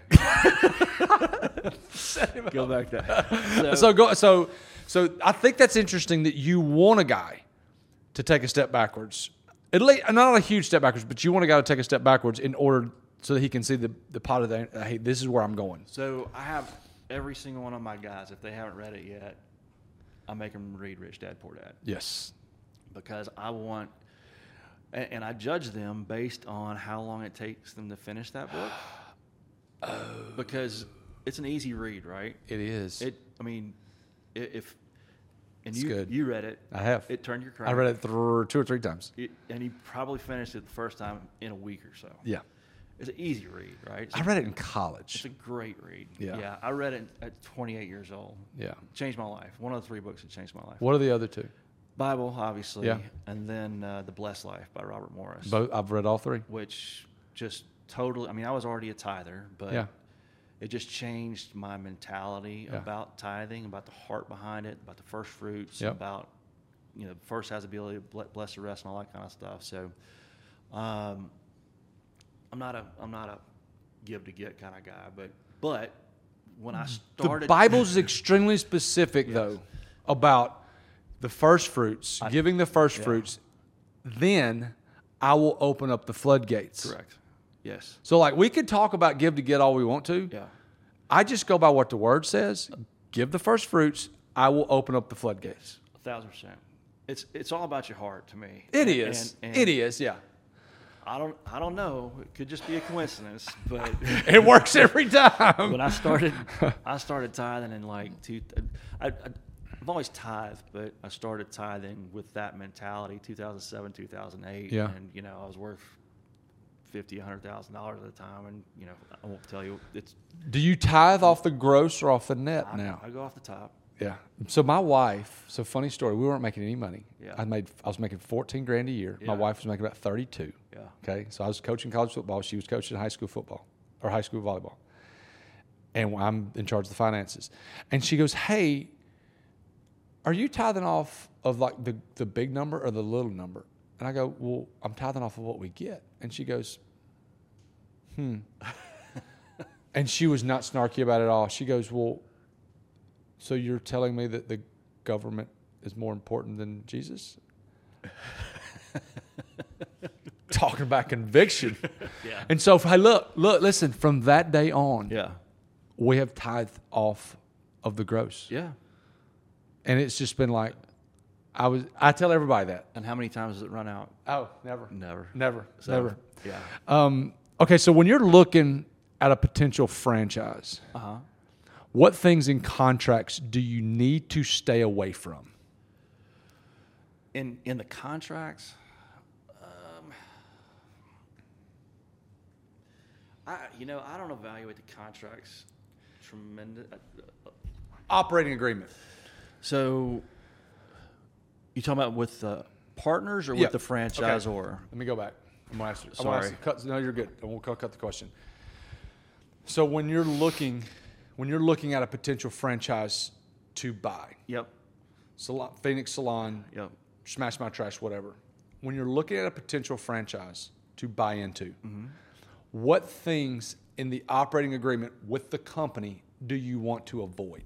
Go back there. So I think that's interesting that you want a guy to take a step backwards. At least, not a huge step backwards, but you want a guy to take a step backwards in order so that he can see the pot of the, hey, this is where I'm going. So I have every single one of my guys, if they haven't read it yet, I make them read Rich Dad Poor Dad. Yes. Because I want, and I judge them based on how long it takes them to finish that book. Because it's an easy read, right? It is. You read it. I have. It turned your crank. I read it 2 or 3 times. And you probably finished it the first time in a week or so. Yeah. It's an easy read, right? I read it in college. It's a great read. Yeah. I read it at 28 years old. Yeah. Changed my life. One of the 3 books that changed my life. What are the other 2? Bible, obviously. Yeah. And then The Blessed Life by Robert Morris. Both. I've read all 3. Which just totally, I was already a tither, but it just changed my mentality about tithing, about the heart behind it, about the first fruits, about, first has the ability to bless the rest and all that kind of stuff. So I'm not a give to get kind of guy, but when I started, the Bible's extremely specific though about the first fruits, giving the first fruits, then I will open up the floodgates. Correct. Yes. So like we could talk about give to get all we want to. Yeah. I just go by what the word says. Give the first fruits. I will open up the floodgates. 1,000%. It's all about your heart to me. It is. It is. Yeah. I don't know. It could just be a coincidence, but It works every time. when I started tithing in like I've always tithed, but I started tithing with that mentality, 2007, 2008. Yeah. And, I was worth $100,000 at the time. And, I won't tell you, Do you tithe off the gross or off the net now? I go off the top. Yeah. So my wife, funny story, we weren't making any money. Yeah. I was making $14,000 a year. My Yeah. wife was making about 32. Yeah. Okay. So I was coaching college football. She was coaching high school football or high school volleyball. And I'm in charge of the finances. And she goes, "Hey, are you tithing off of like the big number or the little number?" And I go, "Well, I'm tithing off of what we get." And she goes, And she was not snarky about it at all. She goes, "Well, so you're telling me that the government is more important than Jesus?" Talking about conviction. Yeah. And so, hey, look, listen, from that day on, Yeah. we have tithed off of the gross. Yeah. And it's just been like, I tell everybody that. And how many times does it run out? Oh, never. Never. So, Yeah. Okay, so when you're looking at a potential franchise, Uh-huh. what things in contracts do you need to stay away from? In the contracts, I don't evaluate the contracts tremendous. Operating agreement. So, you talking about with the partners or Yeah. with the franchisor? Let me go back. I'm gonna ask you. Sorry. No, you're good. I won't cut the question. So when you're looking at a potential franchise to buy, Yep. Phoenix Salon, Yep. Smash My Trash, whatever. When you're looking at a potential franchise to buy into, what things in the operating agreement with the company do you want to avoid?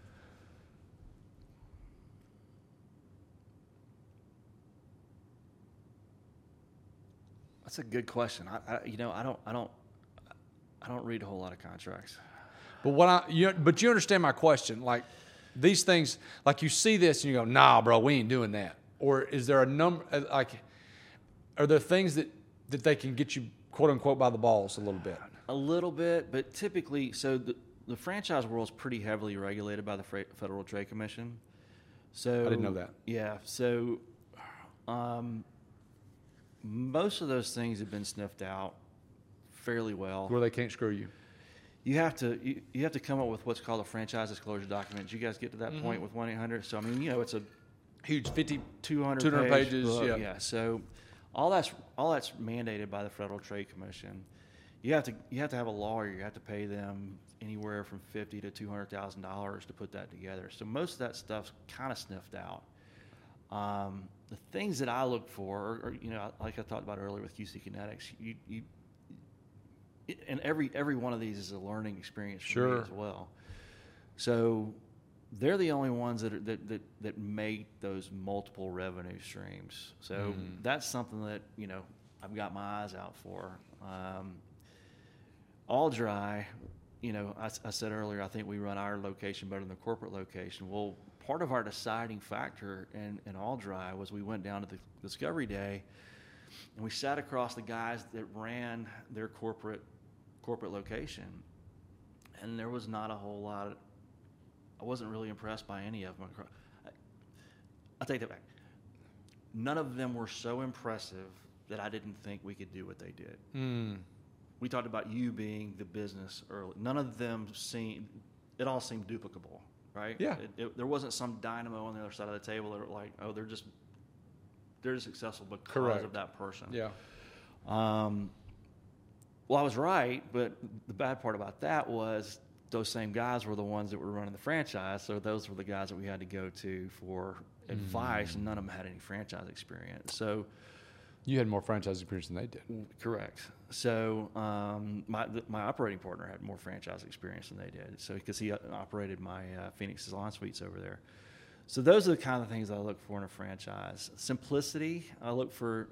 That's a good question. I don't read a whole lot of contracts. But but you understand my question. Like these things, like you see this and you go, "Nah, bro, we ain't doing that." Or is there a number? Like, are there things that they can get you, quote unquote, by the balls a little bit? A little bit, but typically, so the franchise world is pretty heavily regulated by the Federal Trade Commission. So I didn't know that. Yeah. So, most of those things have been sniffed out fairly well. Where they can't screw you. You have to come up with what's called a franchise disclosure document. Did you guys get to that point with 1-800? So I mean, it's a Huge 200 pages. book. Yeah. So all that's mandated by the Federal Trade Commission. You have to have a lawyer. You have to pay them anywhere from $50,000 to $200,000 to put that together. So most of that stuff's kind of sniffed out. The things that I look for, are, like I talked about earlier with QC Kinetics, and every one of these is a learning experience for me as well. So they're the only ones that make those multiple revenue streams. So that's something that I've got my eyes out for. All Dry, I said earlier, I think we run our location better than the corporate location. Well, part of our deciding factor in All Dry was we went down to the Discovery Day and we sat across the guys that ran their corporate location, and there was not a whole lot. I wasn't really impressed by any of them. I'll take that back. None of them were so impressive that I didn't think we could do what they did. We talked about you being the business early. None of them it all seemed duplicable, right? Yeah. There wasn't some dynamo on the other side of the table that were like, oh, they're just successful because Correct. of that person. Yeah. Well, I was right, but the bad part about that was those same guys were the ones that were running the franchise, so those were the guys that we had to go to for advice, and none of them had any franchise experience. So You had more franchise experience than they did. correct. So my operating partner had more franchise experience than they did, so because he operated my Phoenix Salon Suites over there. So those are the kind of things I look for in a franchise. Simplicity. I look for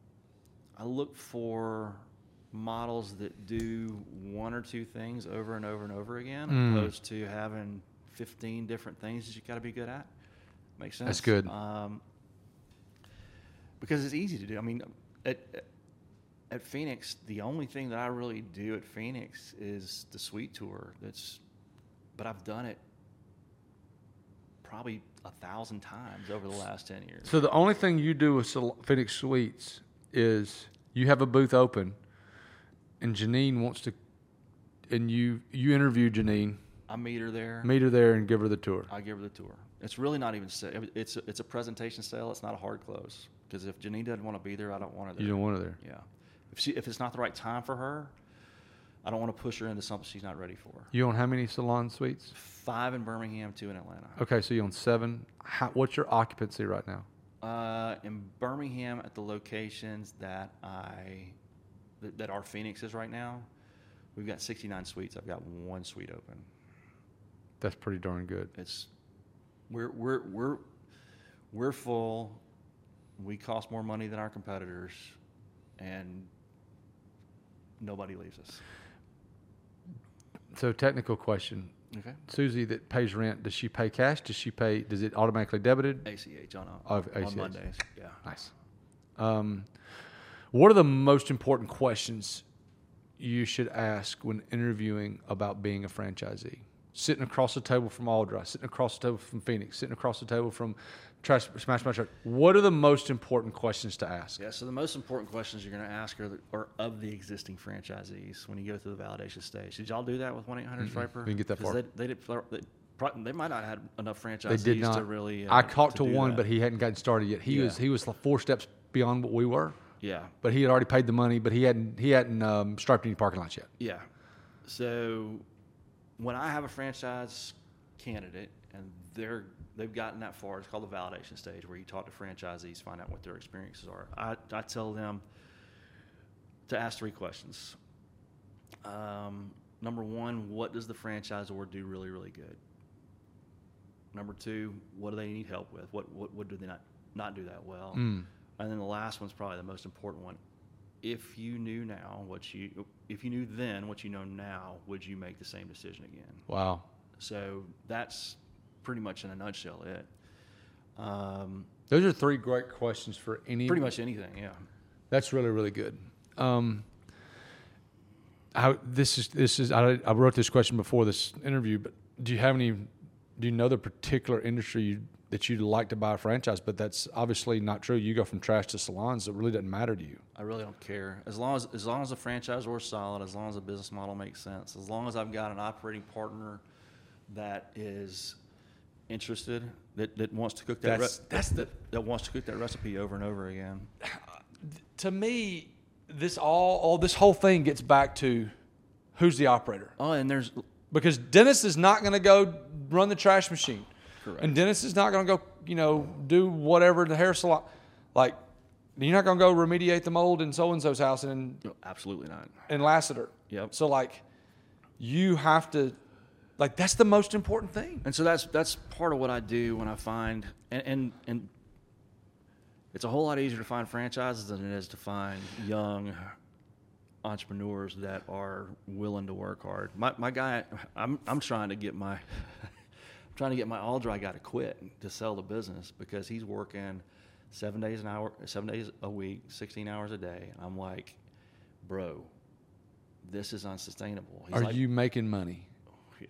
models that do one or two things over and over and over again, opposed to having 15 different things that you got to be good at. Makes sense? That's good. Because it's easy to do. I mean, at Phoenix, the only thing that I really do at Phoenix is the suite tour. But I've done it probably 1,000 times over the last 10 years. So the only thing you do with Phoenix Suites is you have a booth open, and Janine wants to, and you interview Janine. I meet her there, and give her the tour. I give her the tour. It's really not even it's a presentation sale. It's not a hard close, because if Janine doesn't want to be there, I don't want her there. You don't want her there. Yeah. If it's not the right time for her, I don't want to push her into something she's not ready for. You own how many salon suites? 5 in Birmingham, 2 in Atlanta. Okay, so you own 7. What's your occupancy right now? In Birmingham, at the locations that our Phoenix is right now, we've got 69 suites. I've got 1 suite open. That's pretty darn good. We're full. We cost more money than our competitors, and nobody leaves us. So, technical question. Okay. Susie that pays rent, does she pay cash? Does it automatically debited? ACH on ACH. Mondays. Yeah. Nice. What are the most important questions you should ask when interviewing about being a franchisee? Sitting across the table from Aldra, sitting across the table from Phoenix, sitting across the table from Smash My Truck. What are the most important questions to ask? Yeah, so the most important questions you're going to ask are of the existing franchisees when you go through the validation stage. Did y'all do that with 1-800-STRIPER? We didn't get that far. They might not have had enough franchisees They did not. to really. I talked to one, but he hadn't gotten started yet. He was 4 steps beyond what we were. Yeah. But he had already paid the money, but he hadn't striped any parking lots yet. Yeah. So when I have a franchise candidate and they've gotten that far, it's called the validation stage, where you talk to franchisees, find out what their experiences are. I tell them to ask 3 questions. Number 1, what does the franchisor do really, really good? Number 2, what do they need help with? What do they not do that well? And then the last one's probably the most important one. If you knew then what you know now, would you make the same decision again? Wow. So that's pretty much in a nutshell it. Those are 3 great questions for any. Pretty much anything, yeah. That's really, really good. I wrote this question before this interview, but do you know the particular industry that you'd like to buy a franchise? But that's obviously not true. You go from trash to salons. It really doesn't matter to you. I really don't care. As long as the franchisor is solid, as long as the business model makes sense, as long as I've got an operating partner that is interested, that wants to cook that wants to cook that recipe over and over again. To me, this whole thing gets back to who's the operator. Oh, and because Dennis is not going to go run the trash machine. Correct. And Dennis is not going to go, do whatever the hair salon. Like, you're not going to go remediate the mold in so-and-so's house and no, absolutely not. In Lassiter. Yep. So, you have to, that's the most important thing. And so that's part of what I do when I find, and it's a whole lot easier to find franchises than it is to find young entrepreneurs that are willing to work hard. My guy, I'm trying to get my Aldra guy to quit to sell the business, because he's working 7 days a week, 16 hours a day. I'm like, bro, this is unsustainable. Are you making money? Yeah.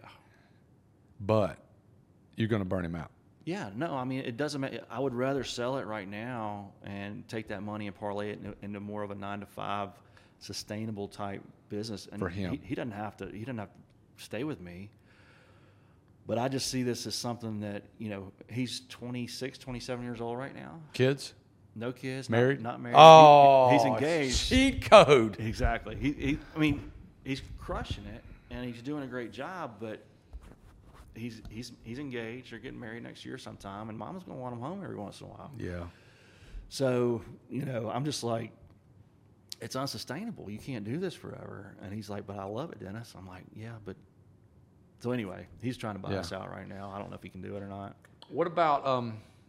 But you're going to burn him out. Yeah, no, I mean, it doesn't matter. I would rather sell it right now and take that money and parlay it into more of a 9-to-5 sustainable type business. And for him, he doesn't have to stay with me. But I just see this as something that, he's 26, 27 years old right now. Kids? No kids. Married? Not married. Oh, he's engaged. Cheat code. Exactly. He's crushing it, and he's doing a great job, but he's engaged or getting married next year sometime, and Mama's going to want him home every once in a while. Yeah. So, I'm just like, it's unsustainable. You can't do this forever. And he's like, but I love it, Dennis. I'm like, yeah, but... So anyway, he's trying to buy us out right now. I don't know if he can do it or not. What about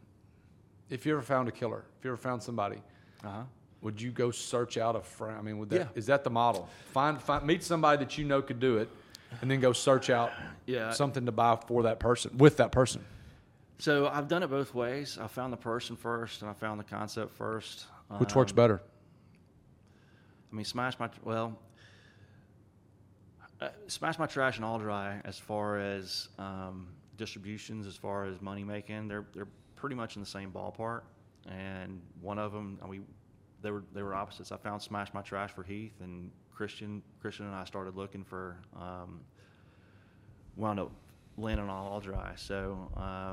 if you ever found a killer? If you ever found somebody, would you go search out a friend? I mean, is that the model? Find meet somebody that you know could do it, and then go search out something to buy for that person, with that person. So I've done it both ways. I found the person first, and I found the concept first. Which works better? I mean, Smash My Trash and All Dry, as far as distributions, as far as money making, they're pretty much in the same ballpark. And one of them, they were opposites. I found Smash My Trash for Heath, and Christian and I started looking for, wound up landing on All Dry. So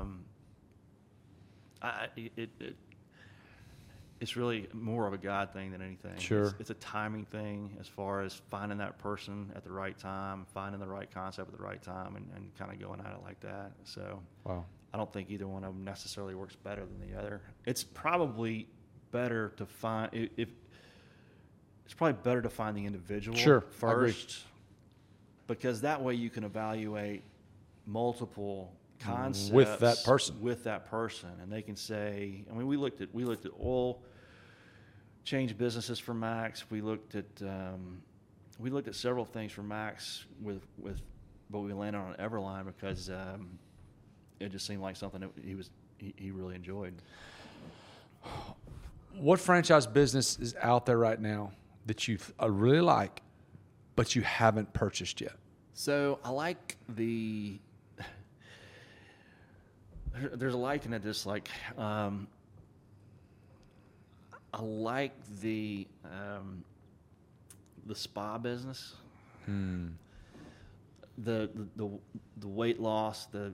it's really more of a God thing than anything. Sure. It's a timing thing as far as finding that person at the right time, finding the right concept at the right time, and kind of going at it like that. So Wow. I don't think either one of them necessarily works better than the other. It's probably better to find it's probably better to find the individual Sure, I agree. first, because that way you can evaluate multiple concepts With that person. And they can say, I mean, we looked at oil change businesses for Max. We looked at several things for Max but we landed on Everline because it just seemed like something that he really enjoyed. What franchise business is out there right now that you really like, but you haven't purchased yet? So I like there's a like and a dislike. I like the spa business, the weight loss, the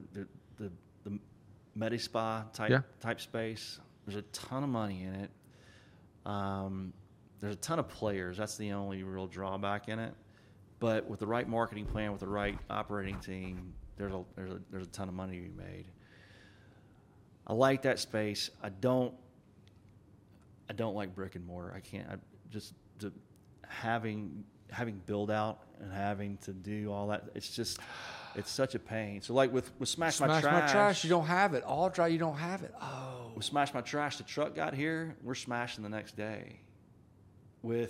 Medi-Spa type space. There's a ton of money in it. There's a ton of players. That's the only real drawback in it. But with the right marketing plan, with the right operating team, there's a ton of money to be made. I like that space. I don't like brick and mortar. Having build out and having to do all that. It's such a pain. So like with Smash My Trash, you don't have it. All Dry, you don't have it. Oh. With Smash My Trash, the truck got here. We're smashing the next day. When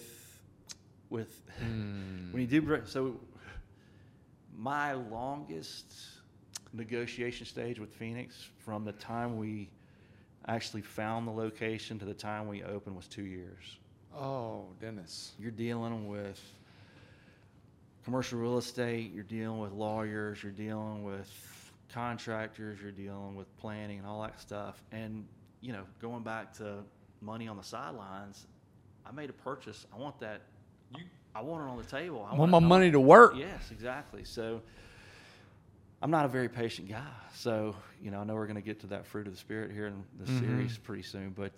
you do brick, so my longest negotiation stage with Phoenix, from the time we actually found the location to the time we opened, was 2 years. Oh, Dennis. You're dealing with commercial real estate, you're dealing with lawyers, you're dealing with contractors, you're dealing with planning and all that stuff. And, going back to money on the sidelines, I made a purchase. I want that. I want it on the table. I want my money to work. Yes, exactly. So I'm not a very patient guy. So, I know we're going to get to that fruit of the Spirit here in the series pretty soon. But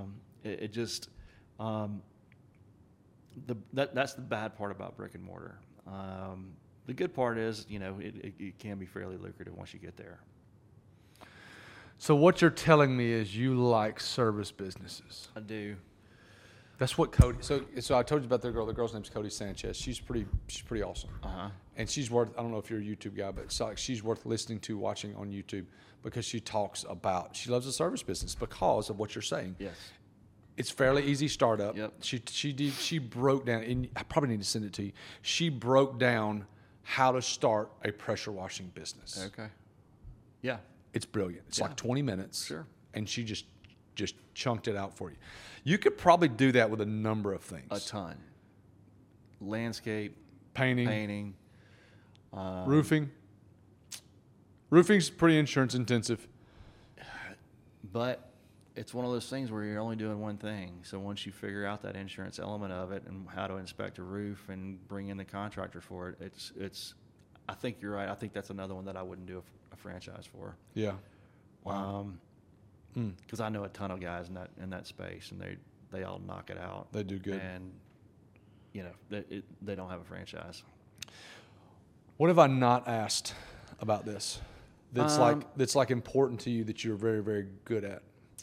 that's the bad part about brick and mortar. The good part is, it can be fairly lucrative once you get there. So what you're telling me is you like service businesses. I do. That's what Cody. So I told you about the girl. The girl's name's Cody Sanchez. She's pretty awesome. And she's worth. I don't know if you're a YouTube guy, but it's like she's worth listening to, watching on YouTube, because she talks about, she loves the service business because of what you're saying. Yes. It's fairly easy startup. Yep. She broke down, and I probably need to send it to you. She broke down how to start a pressure washing business. Okay. Yeah. It's brilliant. It's like 20 minutes. Sure. And she just chunked it out for you. You could probably do that with a number of things. A ton. Landscape, painting, roofing. Roofing's pretty insurance intensive. But it's one of those things where you're only doing one thing. So once you figure out that insurance element of it and how to inspect a roof and bring in the contractor for it, it's. I think you're right. I think that's another one that I wouldn't do a franchise for. Yeah. Wow. Because I know a ton of guys in that space, and they all knock it out. They do good. And they don't have a franchise. What have I not asked about this? That's like important to you that you're very, very good at.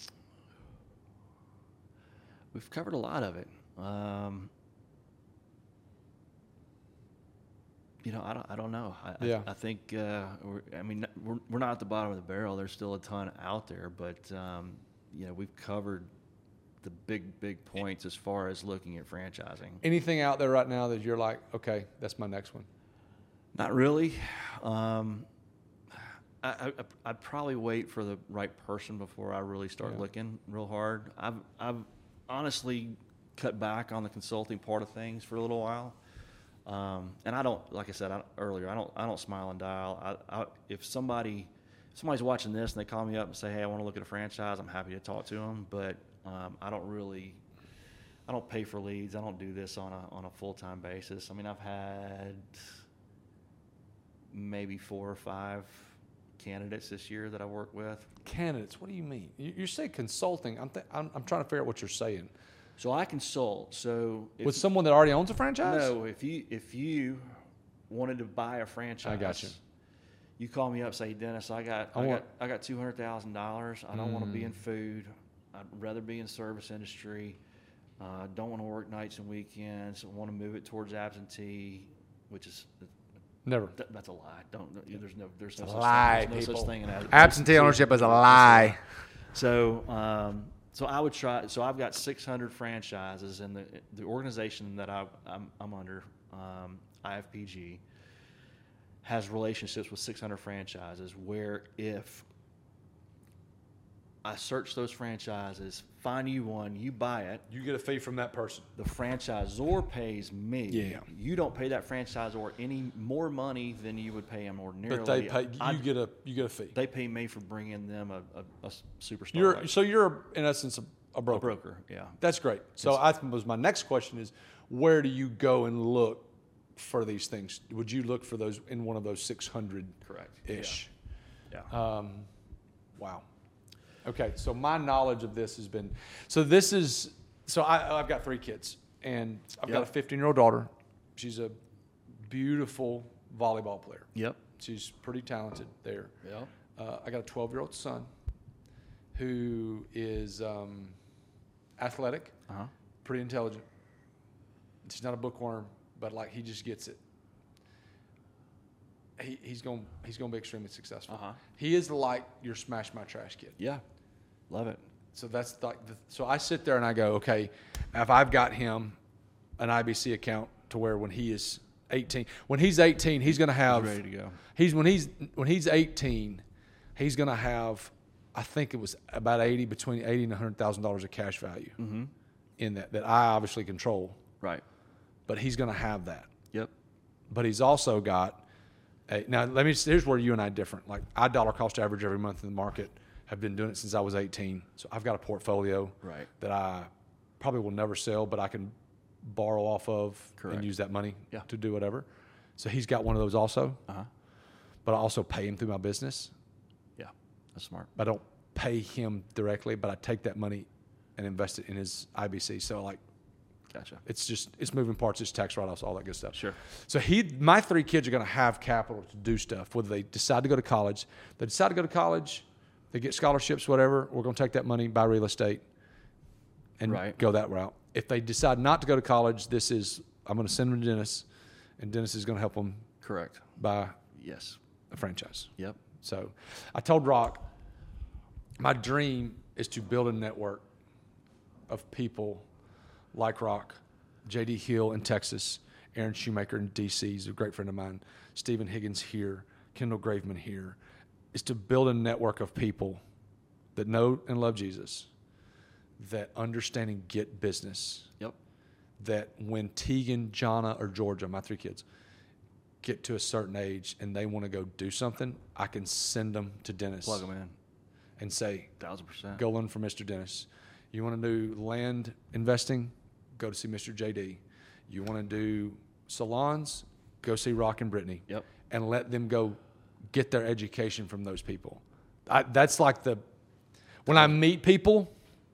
We've covered a lot of it. I don't know. I think we're not at the bottom of the barrel. There's still a ton out there, but we've covered the big points as far as looking at franchising. Anything out there right now that you're like, okay, that's my next one? Not really. I'd probably wait for the right person before I really start looking real hard. I've honestly cut back on the consulting part of things for a little while. And I don't, like I said earlier, I don't smile and dial. If somebody's watching this and they call me up and say, hey, I want to look at a franchise, I'm happy to talk to them. But I don't pay for leads. I don't do this on a full-time basis. I mean, I've had maybe 4 or 5 candidates this year that I work with. Candidates? What do you mean? You say consulting. I'm trying to figure out what you're saying. So I consult. So with someone that already owns a franchise? No. If you wanted to buy a franchise, I got you. You call me up, say, Dennis, I got $200,000. I don't want to be in food. I'd rather be in service industry. Don't want to work nights and weekends. Want to move it towards absentee, which is never. That's a lie. There's no such thing. Absentee ownership is a lie. So I would try. So I've got 600 franchises, and the organization that I'm under, IFPG, has relationships with 600 franchises. Where if I search those franchises, find you one, you buy it. You get a fee from that person. The franchisor pays me. Yeah. You don't pay that franchisor any more money than you would pay him ordinarily. But they pay. You get a fee. They pay me for bringing them a superstar. So you're in essence a broker. A broker, yeah. That's great. So my next question is, where do you go and look for these things? Would you look for those in one of those 600? Correct-ish? Yeah. Wow. Okay, so my knowledge of this has been, I've got 3 kids, and I've got a 15-year-old daughter. She's a beautiful volleyball player. Yep. She's pretty talented there. Yep. I got a 12-year-old son who is athletic, pretty intelligent. He's not a bookworm, but like he just gets it. He's going to be extremely successful. He is like your Smash My Trash kid. Yeah, love it. So that's like so I sit there and I go, okay, if I've got him an IBC account to where when he's 18, he's going to have ready to go. When he's 18, he's going to have, I think it was about between $80,000 and $100,000 of cash value in that I obviously control. Right. But he's going to have that. Yep. But he's also got here's where you and I are different. Like I dollar cost average every month in the market. Have been doing it since I was 18. So I've got a portfolio that I probably will never sell, but I can borrow off of and use that money to do whatever. So he's got one of those also. But I also pay him through my business. Yeah, that's smart. I don't pay him directly, but I take that money and invest it in his IBC. So like, gotcha. It's moving parts, it's tax write-offs, all that good stuff. Sure. So my 3 kids are going to have capital to do stuff, whether they decide to go to college. They decide to go to college, they get scholarships, whatever. We're going to take that money, buy real estate, and go that route. If they decide not to go to college, I'm going to send them to Dennis, and Dennis is going to help them. Correct. Buy a franchise. Yep. So I told Rock, my dream is to build a network of people like Rock, J.D. Hill in Texas, Aaron Shoemaker in D.C. He's a great friend of mine, Stephen Higgins here, Kendall Graveman here, is to build a network of people that know and love Jesus, that understand and get business. Yep. That when Tegan, Jonna, or Georgia, my 3 kids, get to a certain age and they want to go do something, I can send them to Dennis. Plug them in. And say, 1,000%. Go learn from Mr. Dennis. You want to do land investing? Go to see Mr. JD. You want to do salons? Go see Rock and Brittany. Yep. And let them go get their education from those people. That's like when I meet people,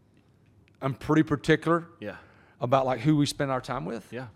I'm pretty particular about like who we spend our time with. Yeah.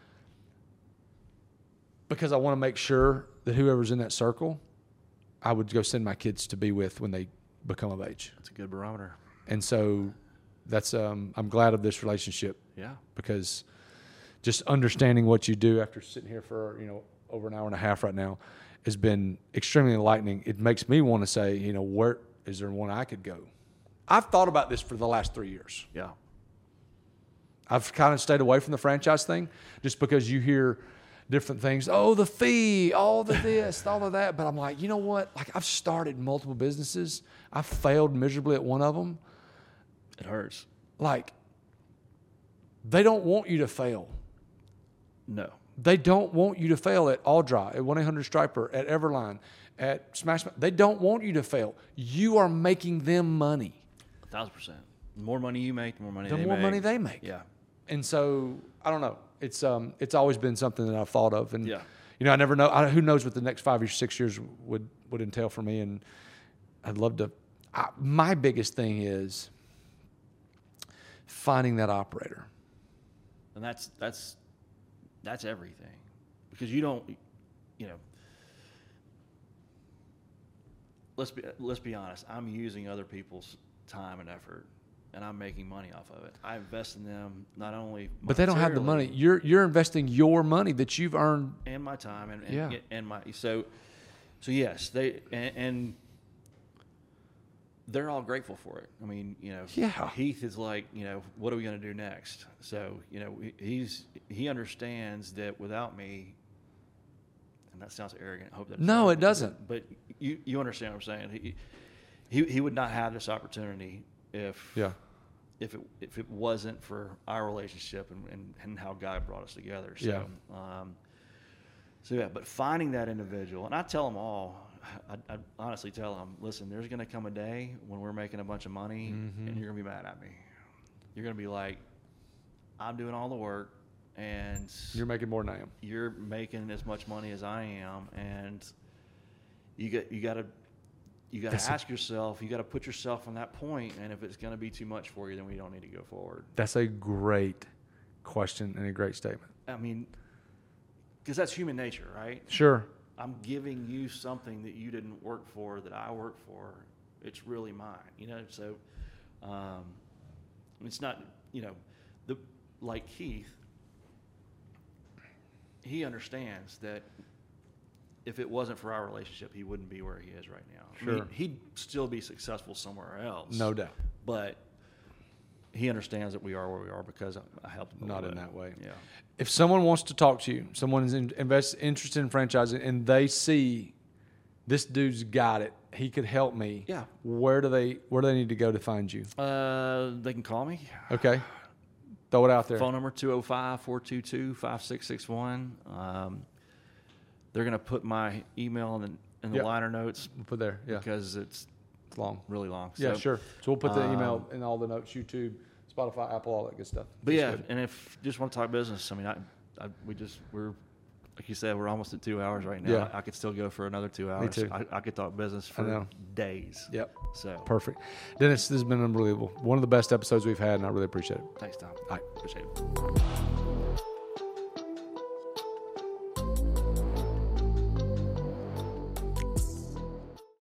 Because I want to make sure that whoever's in that circle, I would go send my kids to be with when they become of age. That's a good barometer. And so that's I'm glad of this relationship. Yeah. Because just understanding what you do after sitting here for over an hour and a half right now has been extremely enlightening. It makes me want to say, where is there one I could go? I've thought about this for the last 3 years. Yeah. I've kind of stayed away from the franchise thing just because you hear different things. Oh, the fee, all the this, all of that. But I'm like, you know what? Like I've started multiple businesses. I've failed miserably at one of them. It hurts. Like They don't want you to fail. No. They don't want you to fail at All Dry, at 1-800-STRIPER, at Everline, at Smash. They don't want you to fail. You are making them money. 1,000%. The more money you make, the more money The they more make. money they make. Yeah. And so, I don't know. It's always been something that I've thought of. And, Yeah. I never know. Who knows what the next 5 or 6 years would entail for me. And I'd love to. My biggest thing is finding that operator. And that's everything, because you don't, let's be honest. I'm using other people's time and effort, and I'm making money off of it. I invest in them not only, but they don't have the money. You're investing your money that you've earned, and my time, and my so yes, they and they're all grateful for it. I mean, Heath is like, what are we going to do next? So, he understands that without me, and that sounds arrogant. I hope that no, it doesn't. But you understand what I'm saying. He would not have this opportunity if it wasn't for our relationship and how God brought us together. So, but finding that individual, and I tell them all. I honestly tell them, listen, there's going to come a day when we're making a bunch of money, and you're going to be mad at me. You're going to be like, I'm doing all the work, and you're making more than I am. You're making as much money as I am, and you got to ask yourself, you got to put yourself on that point, and if it's going to be too much for you, then we don't need to go forward. That's a great question and a great statement. I mean, because that's human nature, right? Sure. I'm giving you something that you didn't work for, that I work for. It's really mine, So, it's not, like Keith. He understands that if it wasn't for our relationship, he wouldn't be where he is right now. Sure. I mean, he'd still be successful somewhere else. No doubt. But he understands that we are where we are because I helped him. Not in that way. Yeah. If someone wants to talk to you, someone is interested in franchising, and they see this dude's got it, he could help me. Yeah. Where do they need to go to find you? They can call me. Okay. Throw it out there. Phone number 205-422-5661. They're going to put my email in the liner notes. We'll put there. Yeah. Because it's long, really long. Yeah, sure. So we'll put the email in all the notes, YouTube, Spotify, Apple, all that good stuff. But and if you just want to talk business, I mean, we're like you said, we're almost at 2 hours right now. Yeah. I could still go for another 2 hours. Me too. I could talk business for days. Yep. So perfect. Dennis, this has been unbelievable. One of the best episodes we've had, and I really appreciate it. Thanks, Tom. All right. Appreciate it.